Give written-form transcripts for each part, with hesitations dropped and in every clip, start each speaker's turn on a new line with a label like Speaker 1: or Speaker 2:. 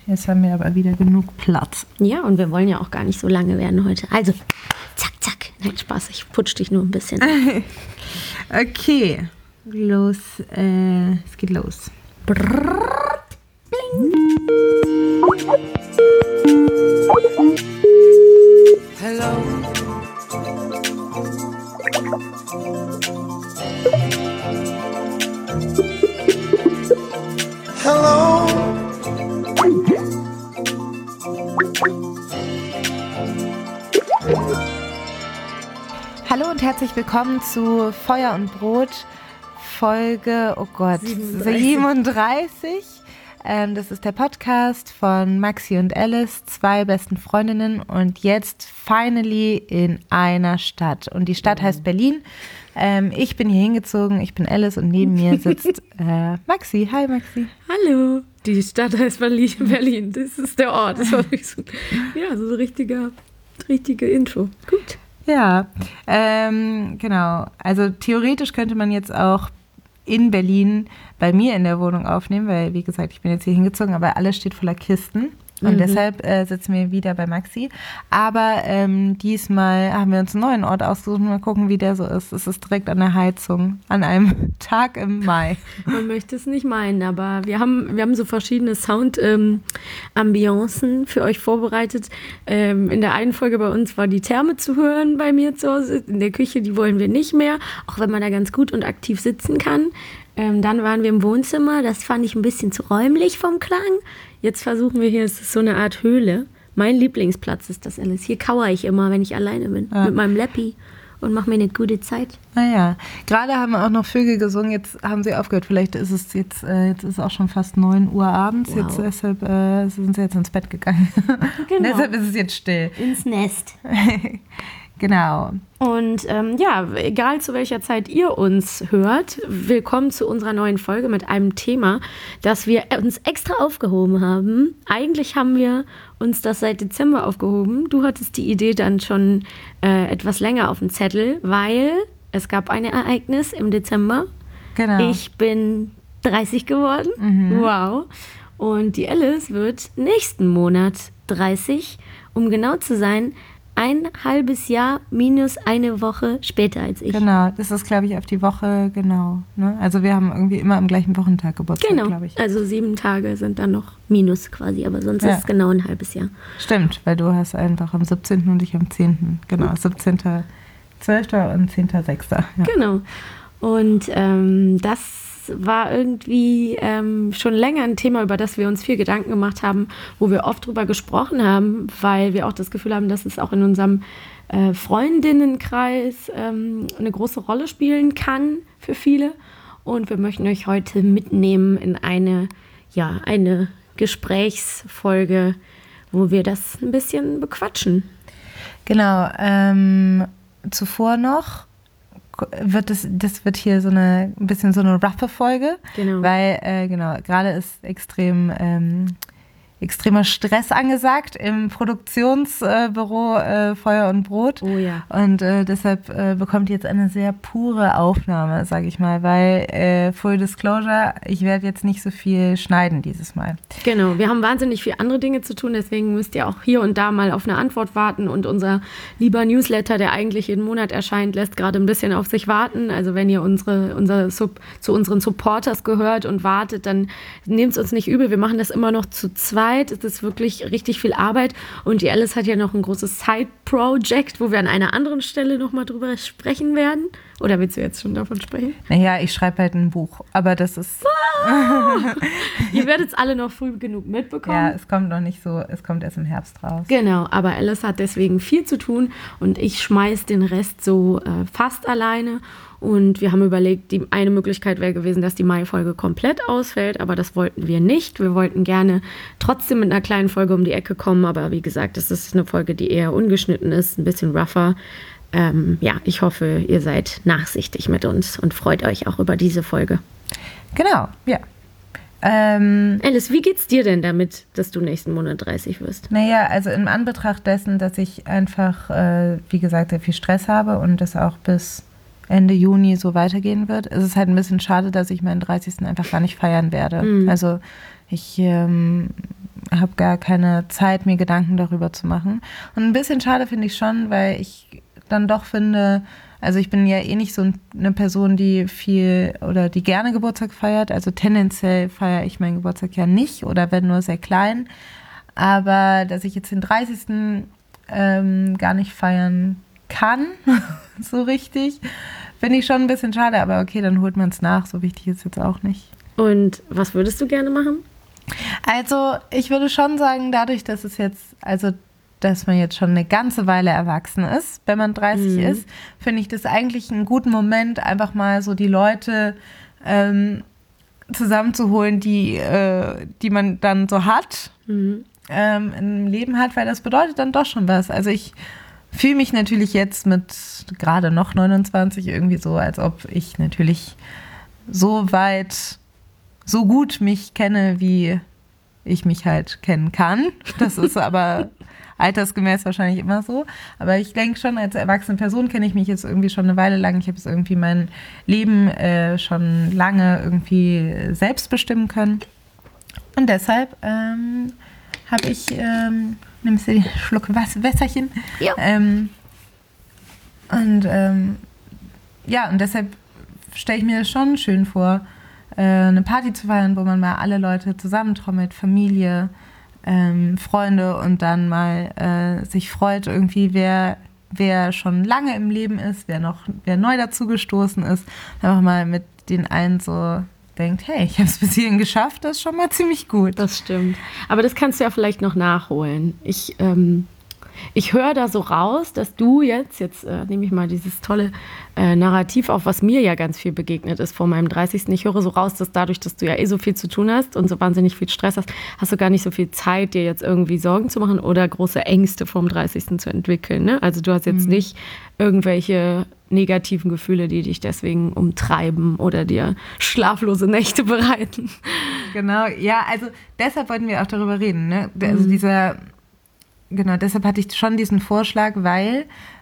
Speaker 1: Jetzt haben wir aber wieder genug Platz.
Speaker 2: Ja, und wir wollen ja auch gar nicht so lange werden heute. Also, zack, zack. Nein, Spaß, ich putsch dich nur ein bisschen.
Speaker 1: Okay, los, es geht los.
Speaker 2: Brrrr, bling.
Speaker 3: Hello. Hello.
Speaker 1: Hallo und herzlich willkommen zu Feuer und Brot, Folge, 37. Das ist der Podcast von Maxi und Alice, zwei besten Freundinnen und jetzt finally in einer Stadt. Und die Stadt heißt Berlin. Ich bin hier hingezogen, ich bin Alice und neben mir sitzt Maxi. Hi Maxi.
Speaker 2: Hallo. Die Stadt heißt Berlin. Das ist der Ort. Das war so, ja, so richtige Intro. Gut.
Speaker 1: Ja, genau. Also theoretisch könnte man jetzt auch in Berlin bei mir in der Wohnung aufnehmen, weil, wie gesagt, ich bin jetzt hier hingezogen, aber alles steht voller Kisten. Und deshalb sitzen wir wieder bei Maxi. Aber diesmal haben wir uns einen neuen Ort ausgesucht. Mal gucken, wie der so ist. Es ist direkt an der Heizung, an einem Tag im Mai.
Speaker 2: Man möchte es nicht meinen, aber wir haben so verschiedene Sound-Ambiancen für euch vorbereitet. In der einen Folge bei uns war die Therme zu hören bei mir zu Hause. In der Küche, die wollen wir nicht mehr, auch wenn man da ganz gut und aktiv sitzen kann. Dann waren wir im Wohnzimmer. Das fand ich ein bisschen zu räumlich vom Klang. Jetzt versuchen wir hier, es ist so eine Art Höhle. Mein Lieblingsplatz ist das, Alice. Hier kauere ich immer, wenn ich alleine bin, mit meinem Läppi und mache mir eine gute Zeit.
Speaker 1: Naja, gerade haben auch noch Vögel gesungen, jetzt haben sie aufgehört. Vielleicht ist es jetzt ist auch schon fast 9 Uhr abends. Wow. Jetzt deshalb sind sie jetzt ins Bett gegangen. Genau. Deshalb ist es jetzt still.
Speaker 2: Ins Nest.
Speaker 1: Genau.
Speaker 2: Und ja, egal zu welcher Zeit ihr uns hört, willkommen zu unserer neuen Folge mit einem Thema, das wir uns extra aufgehoben haben. Eigentlich haben wir uns das seit Dezember aufgehoben. Du hattest die Idee dann schon etwas länger auf dem Zettel, weil es gab ein Ereignis im Dezember.
Speaker 1: Genau.
Speaker 2: Ich bin 30 geworden. Wow. Und die Alice wird nächsten Monat 30, um genau zu sein, ein halbes Jahr minus eine Woche später als ich.
Speaker 1: Genau, das ist, glaube ich, auf die Woche, genau. Ne? Also wir haben irgendwie immer am gleichen Wochentag Geburtstag, glaube ich.
Speaker 2: Also 7 Tage sind dann noch minus quasi, aber sonst ist es genau ein halbes Jahr.
Speaker 1: Stimmt, weil du hast einfach am 17. und ich am 10. Genau, 17.12. und 10.6. Ja.
Speaker 2: Genau. Und das war irgendwie schon länger ein Thema, über das wir uns viel Gedanken gemacht haben, wo wir oft drüber gesprochen haben, weil wir auch das Gefühl haben, dass es auch in unserem Freundinnenkreis eine große Rolle spielen kann für viele. Und wir möchten euch heute mitnehmen in eine Gesprächsfolge, wo wir das ein bisschen bequatschen.
Speaker 1: Genau. Zuvor noch das wird hier so ein bisschen so eine roughe Folge, genau. Weil gerade ist extremer Stress angesagt im Produktionsbüro Feuer und Brot.
Speaker 2: Oh ja.
Speaker 1: Und deshalb bekommt ihr jetzt eine sehr pure Aufnahme, sage ich mal, weil Full Disclosure, ich werde jetzt nicht so viel schneiden dieses Mal.
Speaker 2: Genau, wir haben wahnsinnig viel andere Dinge zu tun, deswegen müsst ihr auch hier und da mal auf eine Antwort warten und unser lieber Newsletter, der eigentlich jeden Monat erscheint, lässt gerade ein bisschen auf sich warten. Also wenn ihr zu unseren Supporters gehört und wartet, dann nehmt es uns nicht übel, wir machen das immer noch zu zweit. Es ist wirklich richtig viel Arbeit und die Alice hat ja noch ein großes Side-Project, wo wir an einer anderen Stelle nochmal drüber sprechen werden. Oder willst du jetzt schon davon sprechen?
Speaker 1: Naja, ich schreibe halt ein Buch, aber das ist...
Speaker 2: Wow. Ihr werdet es alle noch früh genug mitbekommen.
Speaker 1: Ja, es kommt noch nicht so, es kommt erst im Herbst raus.
Speaker 2: Genau, aber Alice hat deswegen viel zu tun und ich schmeiß den Rest so fast alleine. Und wir haben überlegt, die eine Möglichkeit wäre gewesen, dass die Mai-Folge komplett ausfällt, aber das wollten wir nicht. Wir wollten gerne trotzdem mit einer kleinen Folge um die Ecke kommen, aber wie gesagt, das ist eine Folge, die eher ungeschnitten ist, ein bisschen rougher. Ich hoffe, ihr seid nachsichtig mit uns und freut euch auch über diese Folge.
Speaker 1: Genau, ja.
Speaker 2: Alice, wie geht's dir denn damit, dass du nächsten Monat 30 wirst?
Speaker 1: Naja, also in Anbetracht dessen, dass ich einfach, wie gesagt, sehr viel Stress habe und das auch bis Ende Juni so weitergehen wird, ist es halt ein bisschen schade, dass ich meinen 30. einfach gar nicht feiern werde. Also ich habe gar keine Zeit, mir Gedanken darüber zu machen. Und ein bisschen schade finde ich schon, weil ich dann doch finde, also ich bin ja eh nicht so eine Person, die viel oder die gerne Geburtstag feiert. Also tendenziell feiere ich meinen Geburtstag ja nicht oder wenn nur sehr klein. Aber dass ich jetzt den 30. Gar nicht feiern kann, so richtig, finde ich schon ein bisschen schade. Aber okay, dann holt man es nach. So wichtig ist es jetzt auch nicht.
Speaker 2: Und was würdest du gerne machen?
Speaker 1: Also ich würde schon sagen, dadurch, dass es jetzt, also dass man jetzt schon eine ganze Weile erwachsen ist, wenn man 30 ist, finde ich das eigentlich einen guten Moment, einfach mal so die Leute zusammenzuholen, die man dann so hat, im Leben hat, weil das bedeutet dann doch schon was. Also ich fühle mich natürlich jetzt mit gerade noch 29 irgendwie so, als ob ich natürlich so weit, so gut mich kenne, wie ich mich halt kennen kann. Das ist aber altersgemäß wahrscheinlich immer so. Aber ich denke schon, als erwachsene Person kenne ich mich jetzt irgendwie schon eine Weile lang. Ich habe jetzt irgendwie mein Leben schon lange irgendwie selbst bestimmen können. Und deshalb habe ich, nimmst du den Schluck Wässerchen?
Speaker 2: Ja.
Speaker 1: Und deshalb stelle ich mir das schon schön vor, eine Party zu feiern, wo man mal alle Leute zusammentrommelt, Familie, Freunde und dann mal sich freut irgendwie, wer schon lange im Leben ist, wer neu dazugestoßen ist, einfach mal mit den einen so denkt, hey, ich habe es bis hierhin geschafft, das ist schon mal ziemlich gut.
Speaker 2: Das stimmt. Aber das kannst du ja vielleicht noch nachholen. Ich höre da so raus, dass du jetzt nehme ich mal dieses tolle Narrativ auf, was mir ja ganz viel begegnet ist vor meinem 30. Ich höre so raus, dass dadurch, dass du ja so viel zu tun hast und so wahnsinnig viel Stress hast du gar nicht so viel Zeit, dir jetzt irgendwie Sorgen zu machen oder große Ängste vom 30. zu entwickeln. Ne? Also du hast jetzt nicht irgendwelche negativen Gefühle, die dich deswegen umtreiben oder dir schlaflose Nächte bereiten.
Speaker 1: Genau, ja, also deshalb wollten wir auch darüber reden. Ne? Also deshalb hatte ich schon diesen Vorschlag, weil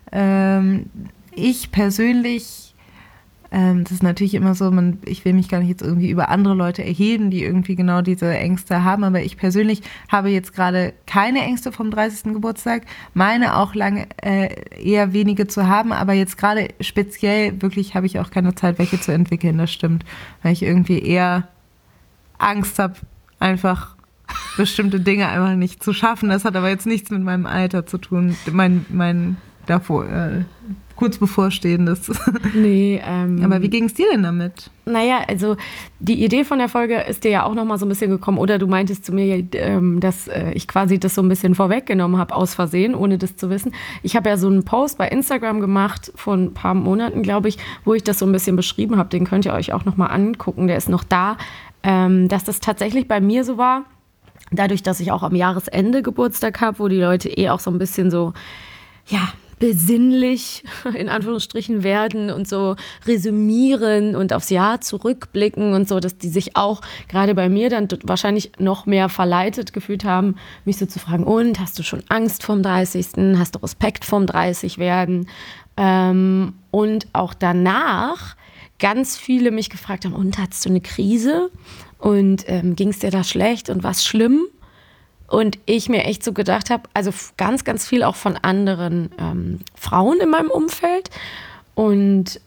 Speaker 1: ich persönlich, das ist natürlich immer so, ich will mich gar nicht jetzt irgendwie über andere Leute erheben, die irgendwie genau diese Ängste haben, aber ich persönlich habe jetzt gerade keine Ängste vom 30. Geburtstag, meine auch lange eher wenige zu haben, aber jetzt gerade speziell wirklich habe ich auch keine Zeit, welche zu entwickeln, das stimmt, weil ich irgendwie eher Angst habe, einfach bestimmte Dinge einfach nicht zu schaffen. Das hat aber jetzt nichts mit meinem Alter zu tun, mein davor kurz bevorstehendes. Nee, aber wie ging es dir denn damit?
Speaker 2: Naja, also die Idee von der Folge ist dir ja auch noch mal so ein bisschen gekommen, oder du meintest zu mir, dass ich quasi das so ein bisschen vorweggenommen habe, aus Versehen, ohne das zu wissen. Ich habe ja so einen Post bei Instagram gemacht vor ein paar Monaten, glaube ich, wo ich das so ein bisschen beschrieben habe. Den könnt ihr euch auch noch mal angucken, der ist noch da. Dass das tatsächlich bei mir so war, dadurch, dass ich auch am Jahresende Geburtstag habe, wo die Leute auch so ein bisschen so, ja, besinnlich in Anführungsstrichen werden und so resümieren und aufs Jahr zurückblicken und so, dass die sich auch gerade bei mir dann wahrscheinlich noch mehr verleitet gefühlt haben, mich so zu fragen, und hast du schon Angst vorm 30., hast du Respekt vorm 30 werden? Und auch danach ganz viele mich gefragt haben, und hattest du eine Krise und ging es dir da schlecht und was schlimm? Und ich mir echt so gedacht habe, also ganz, ganz viel auch von anderen Frauen in meinem Umfeld. Und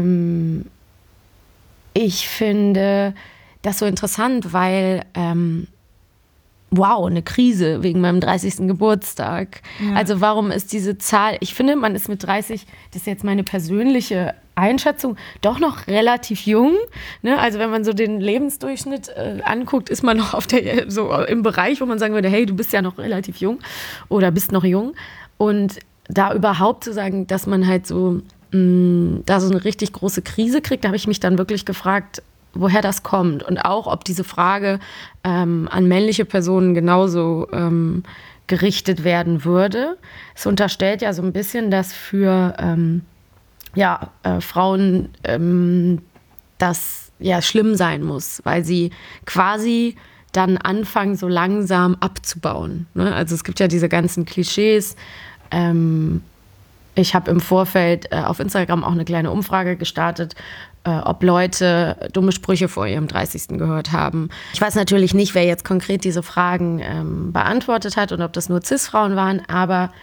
Speaker 2: ich finde das so interessant, weil, wow, eine Krise wegen meinem 30. Geburtstag. Ja. Also warum ist diese Zahl, ich finde, man ist mit 30, das ist jetzt meine persönliche Einschätzung, doch noch relativ jung. Ne? Also wenn man so den Lebensdurchschnitt anguckt, ist man noch so im Bereich, wo man sagen würde, hey, du bist ja noch relativ jung oder bist noch jung. Und da überhaupt zu sagen, dass man halt so da so eine richtig große Krise kriegt, da habe ich mich dann wirklich gefragt, woher das kommt. Und auch, ob diese Frage an männliche Personen genauso gerichtet werden würde. Es unterstellt ja so ein bisschen, dass für Frauen das ja schlimm sein muss, weil sie quasi dann anfangen, so langsam abzubauen. Ne? Also es gibt ja diese ganzen Klischees. Ich habe im Vorfeld auf Instagram auch eine kleine Umfrage gestartet, ob Leute dumme Sprüche vor ihrem 30. gehört haben. Ich weiß natürlich nicht, wer jetzt konkret diese Fragen beantwortet hat und ob das nur Cis-Frauen waren, aber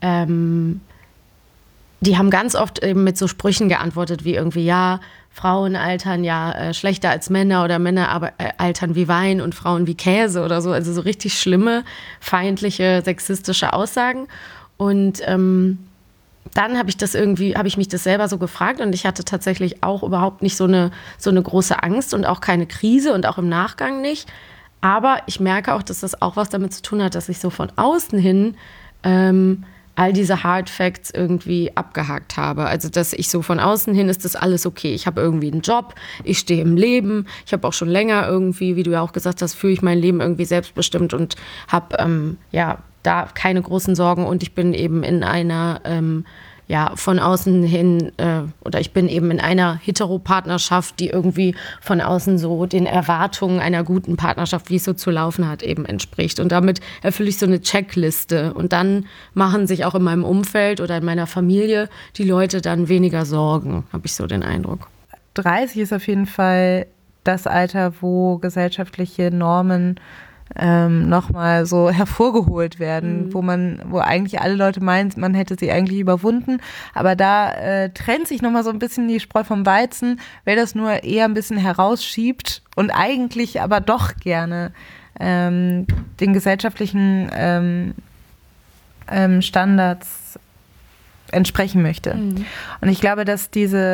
Speaker 2: die haben ganz oft eben mit so Sprüchen geantwortet, wie irgendwie, ja, Frauen altern schlechter als Männer oder Männer altern wie Wein und Frauen wie Käse oder so. Also so richtig schlimme, feindliche, sexistische Aussagen. Und dann habe ich mich das selber so gefragt und ich hatte tatsächlich auch überhaupt nicht so eine große Angst und auch keine Krise und auch im Nachgang nicht. Aber ich merke auch, dass das auch was damit zu tun hat, dass ich so von außen hin all diese Hard Facts irgendwie abgehakt habe. Also, dass ich so von außen hin ist das alles okay. Ich habe irgendwie einen Job, ich stehe im Leben. Ich habe auch schon länger irgendwie, wie du ja auch gesagt hast, führe ich mein Leben irgendwie selbstbestimmt und habe da keine großen Sorgen. Und ich bin eben in einer von außen hin oder ich bin eben in einer Heteropartnerschaft, die irgendwie von außen so den Erwartungen einer guten Partnerschaft, wie es so zu laufen hat, eben entspricht. Und damit erfülle ich so eine Checkliste. Und dann machen sich auch in meinem Umfeld oder in meiner Familie die Leute dann weniger Sorgen, habe ich so den Eindruck.
Speaker 1: 30 ist auf jeden Fall das Alter, wo gesellschaftliche Normen nochmal so hervorgeholt werden, wo eigentlich alle Leute meinen, man hätte sie eigentlich überwunden, aber da trennt sich nochmal so ein bisschen die Spreu vom Weizen, wer das nur eher ein bisschen herausschiebt und eigentlich aber doch gerne den gesellschaftlichen Standards entsprechen möchte. Und ich glaube, dass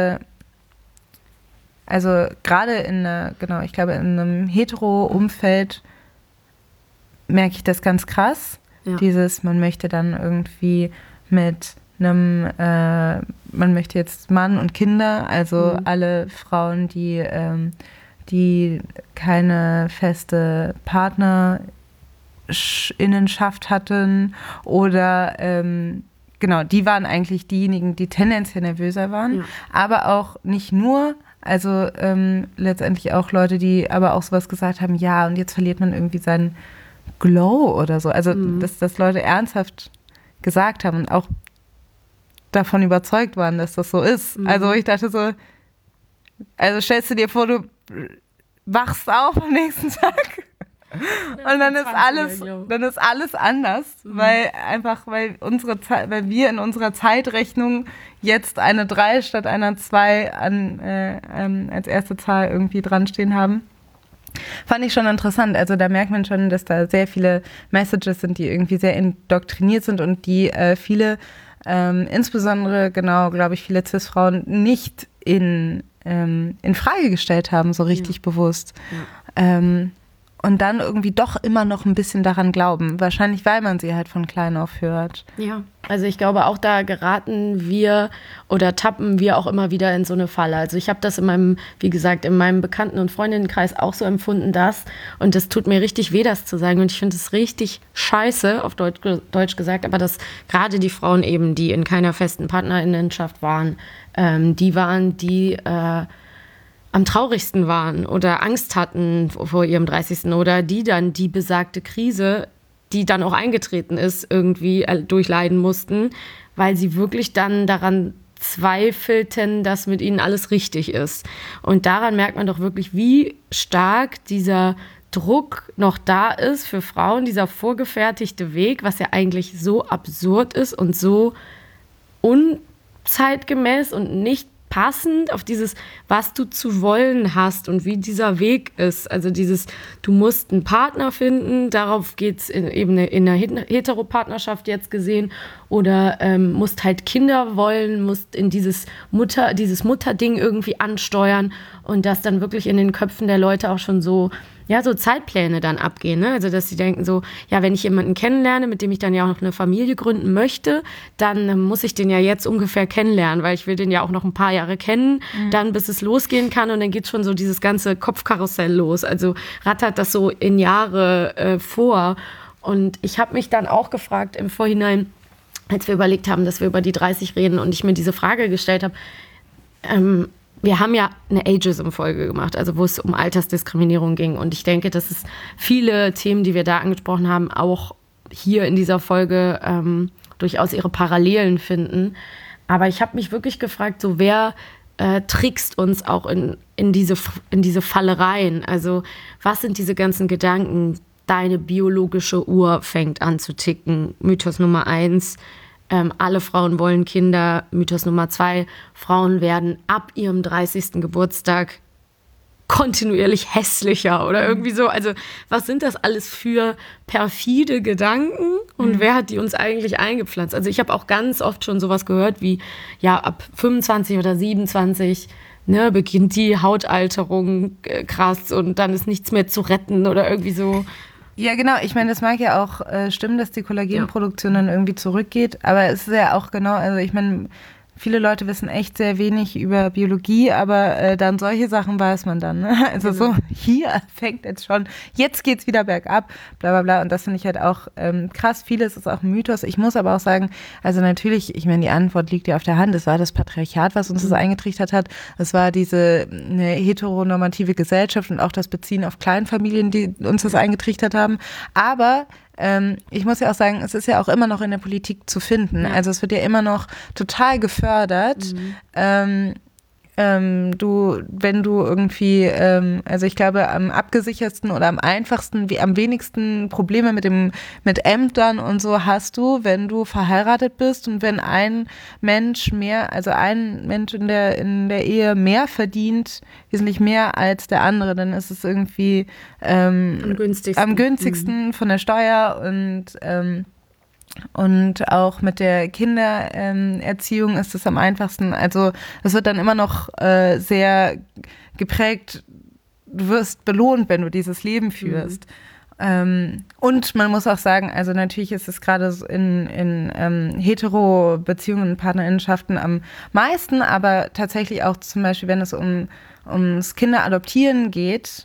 Speaker 1: gerade in einem Hetero-Umfeld merke ich das ganz krass. Ja. Man möchte dann irgendwie mit man möchte jetzt Mann und Kinder, also alle Frauen, die keine feste Partnerinnenschaft hatten oder die waren eigentlich diejenigen, die tendenziell nervöser waren, aber auch nicht nur, also letztendlich auch Leute, die aber auch sowas gesagt haben, ja, und jetzt verliert man irgendwie seinen Glow oder so. Also, dass Leute ernsthaft gesagt haben und auch davon überzeugt waren, dass das so ist. Also, ich dachte so, also stellst du dir vor, du wachst auf am nächsten Tag und dann ist alles anders, weil wir in unserer Zeitrechnung jetzt eine 3 statt einer 2 als erste Zahl irgendwie dran stehen haben. Fand ich schon interessant. Also da merkt man schon, dass da sehr viele Messages sind, die irgendwie sehr indoktriniert sind und die viele, insbesondere glaube ich, viele Cis-Frauen nicht in Frage gestellt haben, so richtig bewusst. Ja. Und dann irgendwie doch immer noch ein bisschen daran glauben. Wahrscheinlich, weil man sie halt von klein auf hört.
Speaker 2: Ja, also ich glaube, auch da geraten wir oder tappen wir auch immer wieder in so eine Falle. Also ich habe das in meinem Bekannten- und Freundinnenkreis auch so empfunden, und das tut mir richtig weh, das zu sagen. Und ich finde es richtig scheiße, auf Deutsch gesagt, aber dass gerade die Frauen eben, die in keiner festen Partnerinnenschaft waren, die am traurigsten waren oder Angst hatten vor ihrem 30. oder die dann die besagte Krise, die dann auch eingetreten ist, irgendwie durchleiden mussten, weil sie wirklich dann daran zweifelten, dass mit ihnen alles richtig ist. Und daran merkt man doch wirklich, wie stark dieser Druck noch da ist für Frauen, dieser vorgefertigte Weg, was ja eigentlich so absurd ist und so unzeitgemäß und nicht passend auf dieses, was du zu wollen hast und wie dieser Weg ist. Also dieses, du musst einen Partner finden, darauf geht es eben in einer Heteropartnerschaft jetzt gesehen, oder musst halt Kinder wollen, musst in dieses Mutterding irgendwie ansteuern und das dann wirklich in den Köpfen der Leute auch schon so Zeitpläne dann abgehen, ne? Also, dass sie denken so, ja, wenn ich jemanden kennenlerne, mit dem ich dann ja auch noch eine Familie gründen möchte, dann muss ich den ja jetzt ungefähr kennenlernen, weil ich will den ja auch noch ein paar Jahre kennen, dann bis es losgehen kann, und dann geht schon so dieses ganze Kopfkarussell los. Also rattert das so in Jahre vor. Und ich habe mich dann auch gefragt im Vorhinein, als wir überlegt haben, dass wir über die 30 reden und ich mir diese Frage gestellt habe, wir haben ja eine Ageism-Folge gemacht, also wo es um Altersdiskriminierung ging. Und ich denke, dass es viele Themen, die wir da angesprochen haben, auch hier in dieser Folge durchaus ihre Parallelen finden. Aber ich habe mich wirklich gefragt, so wer trickst uns auch in diese Fallereien. Also was sind diese ganzen Gedanken? Deine biologische Uhr fängt an zu ticken. Mythos Nummer 1, alle Frauen wollen Kinder. Mythos Nummer 2, Frauen werden ab ihrem 30. Geburtstag kontinuierlich hässlicher oder irgendwie so. Also was sind das alles für perfide Gedanken und wer hat die uns eigentlich eingepflanzt? Also ich habe auch ganz oft schon sowas gehört wie, ja, ab 25 oder 27 beginnt die Hautalterung krass und dann ist nichts mehr zu retten oder irgendwie so.
Speaker 1: Ja, genau. Ich meine, das mag ja auch stimmen, dass die Kollagenproduktion dann irgendwie zurückgeht. Aber es ist ja auch genau, also ich meine, viele Leute wissen echt sehr wenig über Biologie, aber dann solche Sachen weiß man dann. Ne? Also so, hier fängt jetzt geht's wieder bergab, bla bla bla. Und das finde ich halt auch krass. Vieles ist auch ein Mythos. Ich muss aber auch sagen, also natürlich, ich meine, die Antwort liegt ja auf der Hand. Es war das Patriarchat, was uns das eingetrichtert hat. Es war diese eine heteronormative Gesellschaft und auch das Beziehen auf Kleinfamilien, die uns das eingetrichtert haben. Aber ich muss ja auch sagen, es ist ja auch immer noch in der Politik zu finden. Ja. Also es wird ja immer noch total gefördert. Wenn du irgendwie, also ich glaube, am abgesichertsten oder am einfachsten, am wenigsten Probleme mit Ämtern und so hast du, wenn du verheiratet bist und wenn ein Mensch in der Ehe mehr verdient, wesentlich mehr als der andere, dann ist es irgendwie am günstigsten von der Steuer und auch mit der Kindererziehung ist es am einfachsten. Also es wird dann immer noch sehr geprägt, du wirst belohnt, wenn du dieses Leben führst. Und man muss auch sagen, also natürlich ist es gerade in Hetero-Beziehungen und Partnerinnenschaften am meisten, aber tatsächlich auch zum Beispiel, wenn es ums Kinderadoptieren geht,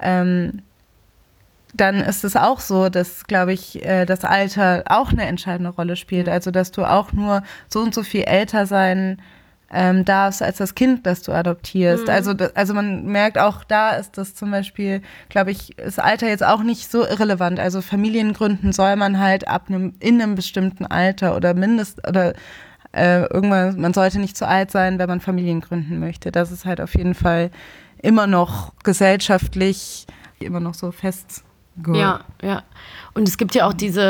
Speaker 1: dann ist es auch so, dass, glaube ich, das Alter auch eine entscheidende Rolle spielt. Also, dass du auch nur so und so viel älter sein darfst als das Kind, das du adoptierst. Also man merkt auch, da ist das zum Beispiel, glaube ich, das Alter jetzt auch nicht so irrelevant. Also Familiengründen soll man halt in einem bestimmten Alter oder irgendwann, man sollte nicht zu alt sein, wenn man Familien gründen möchte. Das ist halt auf jeden Fall immer noch gesellschaftlich immer noch so fest.
Speaker 2: Gut. Ja. Und es gibt ja auch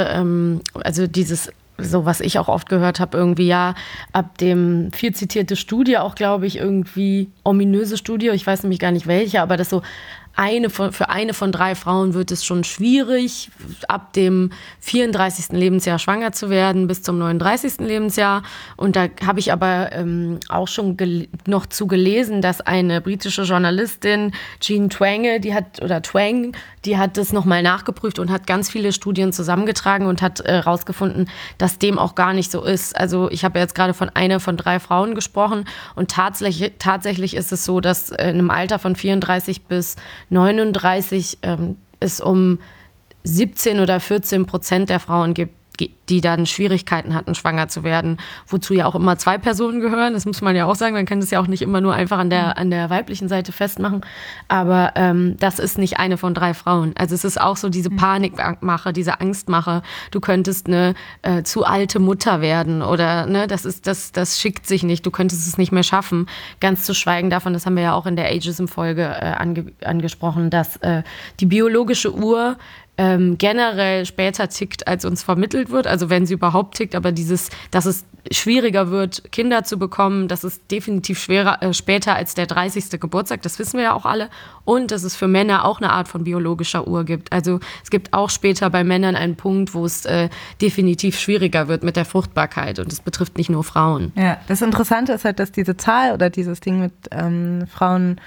Speaker 2: so was ich auch oft gehört habe, irgendwie ab dem viel zitierte Studie, auch glaube ich irgendwie ominöse Studie, ich weiß nämlich gar nicht welche, aber das so für eine von 3 Frauen wird es schon schwierig, ab dem 34. Lebensjahr schwanger zu werden, bis zum 39. Lebensjahr. Und da habe ich aber auch schon noch zu gelesen, dass eine britische Journalistin, Jean Twenge, die hat das nochmal nachgeprüft und hat ganz viele Studien zusammengetragen und hat herausgefunden, dass dem auch gar nicht so ist. Also ich habe jetzt gerade von einer von 3 Frauen gesprochen und tatsächlich ist es so, dass in einem Alter von 34 bis 39 es um 17 oder 14% der Frauen gibt, die dann Schwierigkeiten hatten, schwanger zu werden, wozu ja auch immer 2 Personen gehören, das muss man ja auch sagen, man kann das ja auch nicht immer nur einfach an der weiblichen Seite festmachen, aber das ist nicht eine von 3 Frauen. Also es ist auch so diese Panikmache, diese Angstmache, du könntest eine zu alte Mutter werden oder das schickt sich nicht, du könntest es nicht mehr schaffen, ganz zu schweigen davon, das haben wir ja auch in der Ageism-Folge angesprochen, dass die biologische Uhr generell später tickt, als uns vermittelt wird, also wenn sie überhaupt tickt, aber dass es schwieriger wird, Kinder zu bekommen, das ist definitiv später als der 30. Geburtstag, das wissen wir ja auch alle, und dass es für Männer auch eine Art von biologischer Uhr gibt. Also es gibt auch später bei Männern einen Punkt, wo es definitiv schwieriger wird mit der Fruchtbarkeit und es betrifft nicht nur Frauen.
Speaker 1: Ja, das Interessante ist halt, dass diese Zahl oder dieses Ding mit Frauen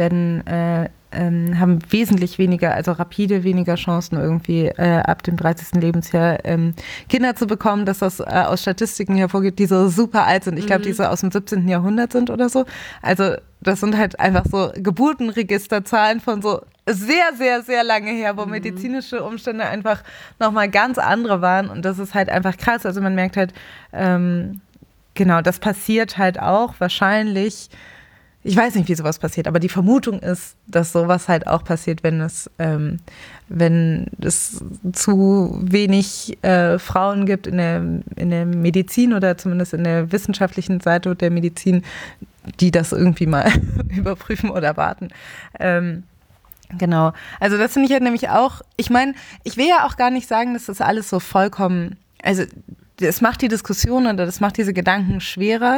Speaker 1: haben wesentlich weniger, also rapide weniger Chancen irgendwie ab dem 30. Lebensjahr Kinder zu bekommen, dass das aus Statistiken hervorgeht, die so super alt sind. Ich glaube, die so aus dem 17. Jahrhundert sind oder so. Also das sind halt einfach so Geburtenregisterzahlen von so sehr, sehr, sehr lange her, wo medizinische Umstände einfach nochmal ganz andere waren und das ist halt einfach krass. Also man merkt halt, genau, das passiert halt auch wahrscheinlich. Ich weiß nicht, wie sowas passiert, aber die Vermutung ist, dass sowas halt auch passiert, wenn es zu wenig Frauen gibt in der Medizin oder zumindest in der wissenschaftlichen Seite der Medizin, die das irgendwie mal überprüfen oder warten. Genau. Also das finde ich halt nämlich auch, ich meine, ich will ja auch gar nicht sagen, dass das alles so vollkommen, also es macht die Diskussion oder das macht diese Gedanken schwerer,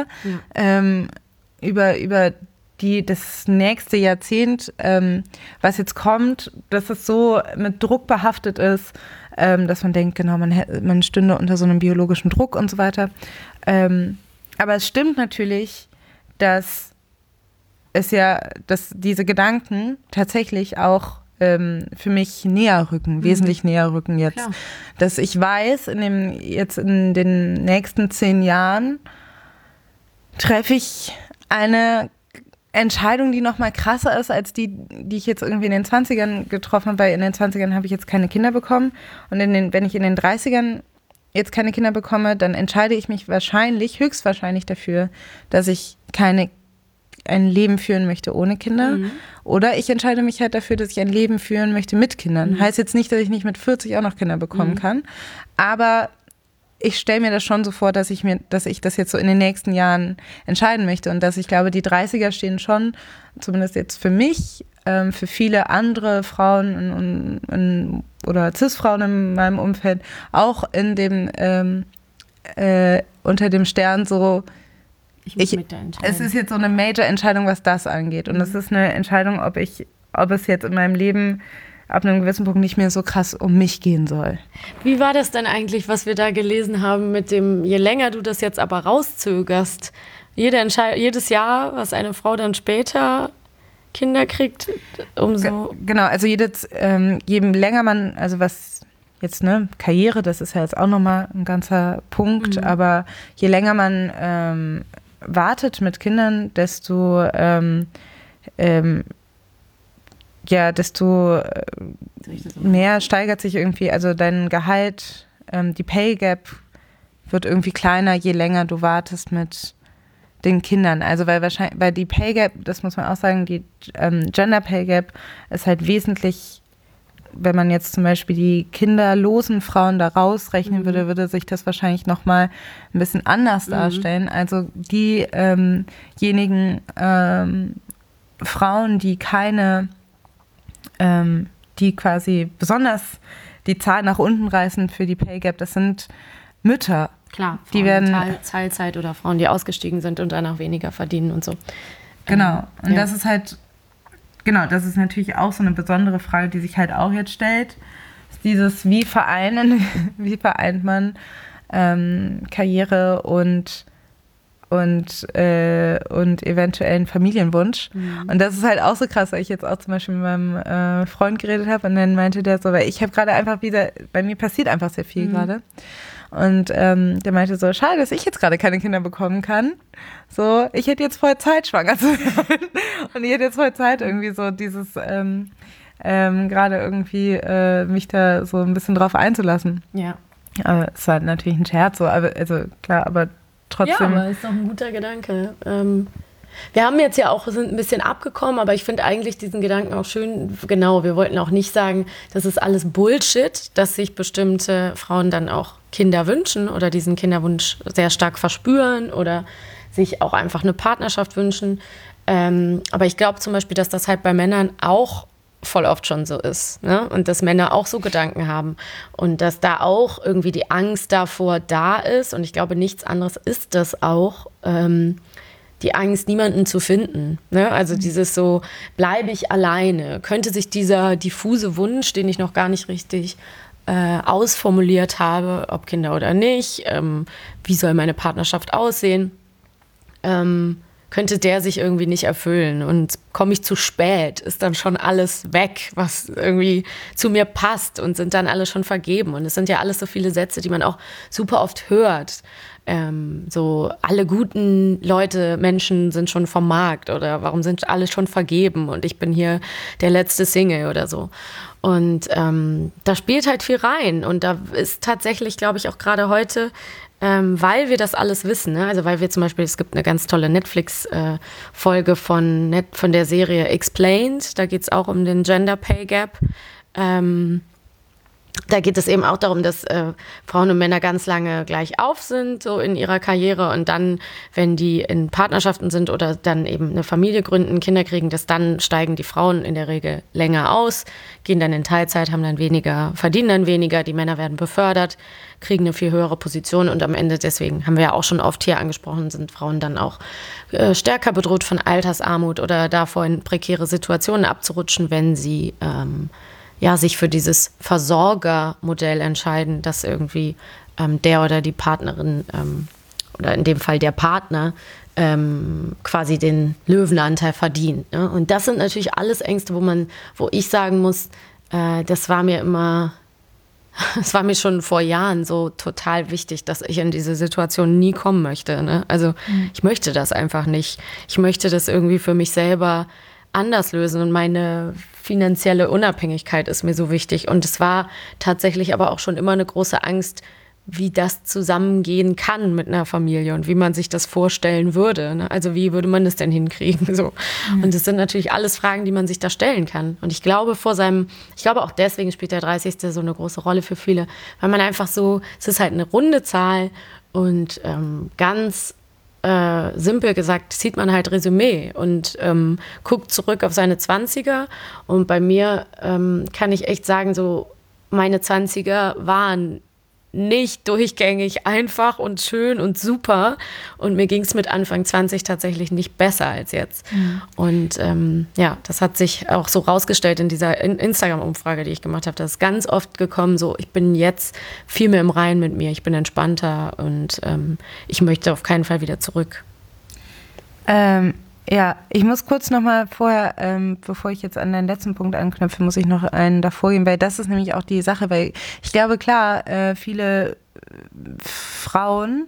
Speaker 1: über das nächste Jahrzehnt, was jetzt kommt, dass es so mit Druck behaftet ist, dass man denkt, genau, man stünde unter so einem biologischen Druck und so weiter. Aber es stimmt natürlich, dass diese Gedanken tatsächlich auch für mich näher rücken, wesentlich näher rücken jetzt.
Speaker 2: Klar.
Speaker 1: Dass ich weiß, jetzt in den nächsten 10 Jahren treffe ich eine Entscheidung, die noch mal krasser ist als die ich jetzt irgendwie in den 20ern getroffen habe, weil in den 20ern habe ich jetzt keine Kinder bekommen. Und wenn ich in den 30ern jetzt keine Kinder bekomme, dann entscheide ich mich höchstwahrscheinlich dafür, dass ich ein Leben führen möchte ohne Kinder. Oder ich entscheide mich halt dafür, dass ich ein Leben führen möchte mit Kindern. Heißt jetzt nicht, dass ich nicht mit 40 auch noch Kinder bekommen kann. Aber ich stelle mir das schon so vor, dass ich das jetzt so in den nächsten Jahren entscheiden möchte. Und dass ich glaube, die 30er stehen schon, zumindest jetzt für mich, für viele andere Frauen oder Cis-Frauen in meinem Umfeld, auch in dem unter dem Stern so, es ist jetzt so eine Major-Entscheidung, was das angeht. Und es ist eine Entscheidung, ob es jetzt in meinem Leben ab einem gewissen Punkt nicht mehr so krass um mich gehen soll.
Speaker 2: Wie war das denn eigentlich, was wir da gelesen haben mit dem, je länger du das jetzt aber rauszögerst, jedes Jahr, was eine Frau dann später Kinder kriegt, umso...
Speaker 1: Genau, also je länger man, also was jetzt, Karriere, das ist ja jetzt auch nochmal ein ganzer Punkt, aber je länger man wartet mit Kindern, desto mehr steigert sich irgendwie, also dein Gehalt, die Pay Gap wird irgendwie kleiner, je länger du wartest mit den Kindern. Also weil die Pay Gap, das muss man auch sagen, die Gender Pay Gap ist halt wesentlich, wenn man jetzt zum Beispiel die kinderlosen Frauen da rausrechnen würde sich das wahrscheinlich nochmal ein bisschen anders darstellen. Also diejenigen Frauen, die quasi besonders die Zahl nach unten reißen für die Pay Gap, das sind Mütter.
Speaker 2: Klar, Frauen
Speaker 1: die werden
Speaker 2: Teilzeit oder Frauen, die ausgestiegen sind und danach weniger verdienen und so.
Speaker 1: Genau. Und das ist halt, das ist natürlich auch so eine besondere Frage, die sich halt auch jetzt stellt. Ist dieses, wie vereint man Karriere und eventuellen Familienwunsch. Und das ist halt auch so krass, weil ich jetzt auch zum Beispiel mit meinem Freund geredet habe und dann meinte der so, weil ich habe gerade einfach bei mir passiert einfach sehr viel gerade. Und der meinte so, schade, dass ich jetzt gerade keine Kinder bekommen kann. So, ich hätte jetzt voll Zeit, schwanger zu werden. Und ich hätte jetzt voll Zeit, irgendwie so dieses, gerade irgendwie mich da so ein bisschen drauf einzulassen.
Speaker 2: Ja.
Speaker 1: Aber es war natürlich ein Scherz, so, aber trotzdem.
Speaker 2: Ja, aber ist doch ein guter Gedanke. Wir haben jetzt ja auch, sind ein bisschen abgekommen, aber ich finde eigentlich diesen Gedanken auch schön. Genau, wir wollten auch nicht sagen, das ist alles Bullshit, dass sich bestimmte Frauen dann auch Kinder wünschen oder diesen Kinderwunsch sehr stark verspüren oder sich auch einfach eine Partnerschaft wünschen. Aber ich glaube zum Beispiel, dass das halt bei Männern auch voll oft schon so ist, ne? Und dass Männer auch so Gedanken haben und dass da auch irgendwie die Angst davor da ist und ich glaube, nichts anderes ist das auch, die Angst, niemanden zu finden, ne? Also dieses so, bleibe ich alleine? Könnte sich dieser diffuse Wunsch, den ich noch gar nicht richtig ausformuliert habe, ob Kinder oder nicht, wie soll meine Partnerschaft aussehen, könnte der sich irgendwie nicht erfüllen und komme ich zu spät, ist dann schon alles weg, was irgendwie zu mir passt und sind dann alle schon vergeben und es sind ja alles so viele Sätze, die man auch super oft hört, so alle guten Leute, Menschen sind schon vom Markt oder warum sind alle schon vergeben und ich bin hier der letzte Single oder so und da spielt halt viel rein und da ist tatsächlich, glaube ich, auch gerade heute weil wir das alles wissen, ne? Also weil wir zum Beispiel, es gibt eine ganz tolle Netflix-Folge von der Serie Explained, da geht es auch um den Gender Pay Gap da geht es eben auch darum, dass Frauen und Männer ganz lange gleich auf sind, so in ihrer Karriere. Und dann, wenn die in Partnerschaften sind oder dann eben eine Familie gründen, Kinder kriegen, dann steigen die Frauen in der Regel länger aus, gehen dann in Teilzeit, haben dann weniger, verdienen dann weniger, die Männer werden befördert, kriegen eine viel höhere Position. Und am Ende, deswegen haben wir ja auch schon oft hier angesprochen, sind Frauen dann auch stärker bedroht von Altersarmut oder davor in prekäre Situationen abzurutschen, wenn sie sich für dieses Versorgermodell entscheiden, dass irgendwie der oder die Partnerin oder in dem Fall der Partner quasi den Löwenanteil verdient. Ne? Und das sind natürlich alles Ängste, wo ich sagen muss, das war mir schon vor Jahren so total wichtig, dass ich in diese Situation nie kommen möchte. Ne? Also ich möchte das einfach nicht. Ich möchte das irgendwie für mich selber anders lösen und meine finanzielle Unabhängigkeit ist mir so wichtig. Und es war tatsächlich aber auch schon immer eine große Angst, wie das zusammengehen kann mit einer Familie und wie man sich das vorstellen würde. Ne? Also wie würde man das denn hinkriegen? So. Und das sind natürlich alles Fragen, die man sich da stellen kann. Und ich glaube auch deswegen spielt der 30. so eine große Rolle für viele, weil man einfach so, es ist halt eine runde Zahl und ganz simpel gesagt, zieht man halt Resümee und guckt zurück auf seine 20er. Und bei mir kann ich echt sagen, so meine 20er waren nicht durchgängig einfach und schön und super. Und mir ging es mit Anfang 20 tatsächlich nicht besser als jetzt. Und das hat sich auch so rausgestellt in dieser Instagram-Umfrage, die ich gemacht habe. Das ist ganz oft gekommen, so ich bin jetzt viel mehr im Reinen mit mir, ich bin entspannter und ich möchte auf keinen Fall wieder zurück.
Speaker 1: Ich muss kurz nochmal vorher, bevor ich jetzt an den letzten Punkt anknüpfe, muss ich noch einen davor gehen, weil das ist nämlich auch die Sache, weil ich glaube, klar, viele Frauen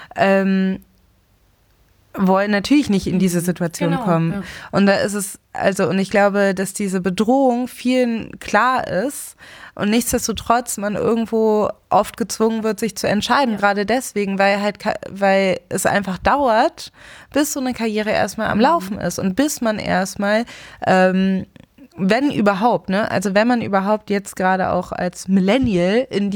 Speaker 1: wollen natürlich nicht in diese Situation kommen. Ja. Und da ist es, und ich glaube, dass diese Bedrohung vielen klar ist und nichtsdestotrotz man irgendwo oft gezwungen wird, sich zu entscheiden, gerade deswegen, weil es einfach dauert, bis so eine Karriere erstmal am Laufen ist und bis man erstmal, wenn überhaupt, ne, also wenn man überhaupt jetzt gerade auch als Millennial in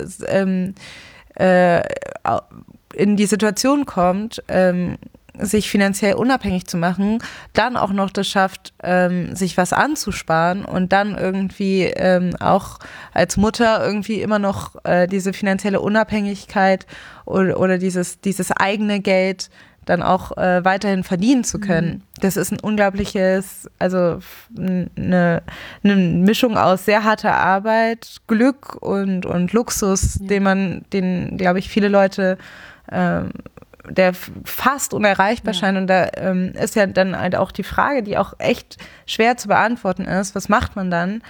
Speaker 1: die Situation kommt, sich finanziell unabhängig zu machen, dann auch noch das schafft, sich was anzusparen und dann irgendwie auch als Mutter irgendwie immer noch diese finanzielle Unabhängigkeit oder dieses eigene Geld dann auch weiterhin verdienen zu können. Das ist ein unglaubliches, also eine Mischung aus sehr harter Arbeit, Glück und Luxus, den glaube ich, viele Leute der fast unerreichbar scheint. Und da ist ja dann halt auch die Frage, die auch echt schwer zu beantworten ist, was macht man dann?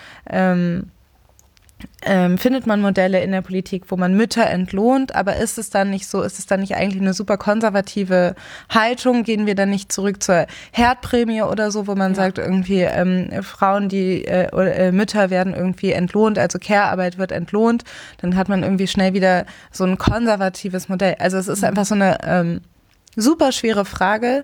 Speaker 1: Findet man Modelle in der Politik, wo man Mütter entlohnt, aber ist es dann nicht eigentlich eine super konservative Haltung? Gehen wir dann nicht zurück zur Herdprämie oder so, wo man sagt, irgendwie Frauen, oder Mütter werden irgendwie entlohnt, also Care-Arbeit wird entlohnt, dann hat man irgendwie schnell wieder so ein konservatives Modell. Also es ist einfach so eine super schwere Frage,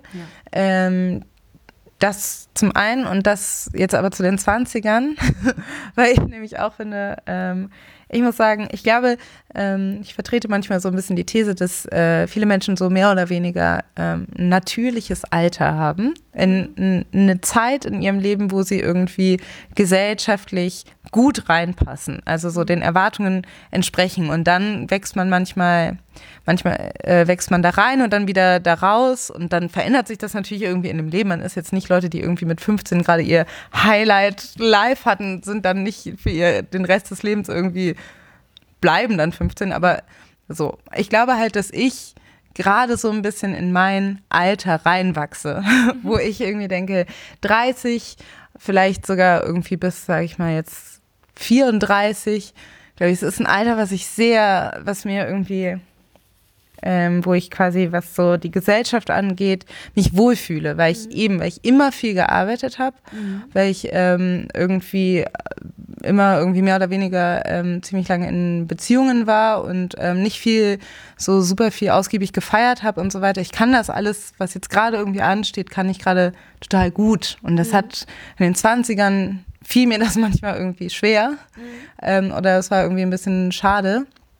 Speaker 1: das zum einen und das jetzt aber zu den 20ern, weil ich nämlich auch finde, ich muss sagen, ich glaube, ich vertrete manchmal so ein bisschen die These, dass viele Menschen so mehr oder weniger natürliches Alter haben. Eine Zeit in ihrem Leben, wo sie irgendwie gesellschaftlich gut reinpassen, also so den Erwartungen entsprechen. Und dann wächst man manchmal wächst man da rein und dann wieder da raus und dann verändert sich das natürlich irgendwie in dem Leben. Man ist jetzt nicht Leute, die irgendwie mit 15 gerade ihr Highlight live hatten, sind dann nicht für den Rest des Lebens irgendwie bleiben dann 15, aber so. Ich glaube halt, dass ich gerade so ein bisschen in mein Alter reinwachse, wo ich irgendwie denke, 30, vielleicht sogar irgendwie bis, sage ich mal jetzt 34, glaube ich, es ist ein Alter, was mir irgendwie wo ich quasi, was so die Gesellschaft angeht, mich wohlfühle, weil ich immer viel gearbeitet habe, weil ich irgendwie immer irgendwie mehr oder weniger ziemlich lange in Beziehungen war und nicht so super viel ausgiebig gefeiert habe und so weiter. Ich kann das alles, was jetzt gerade irgendwie ansteht, kann ich gerade total gut. Und das hat in den 20ern fiel mir das manchmal irgendwie schwer oder es war irgendwie ein bisschen schade,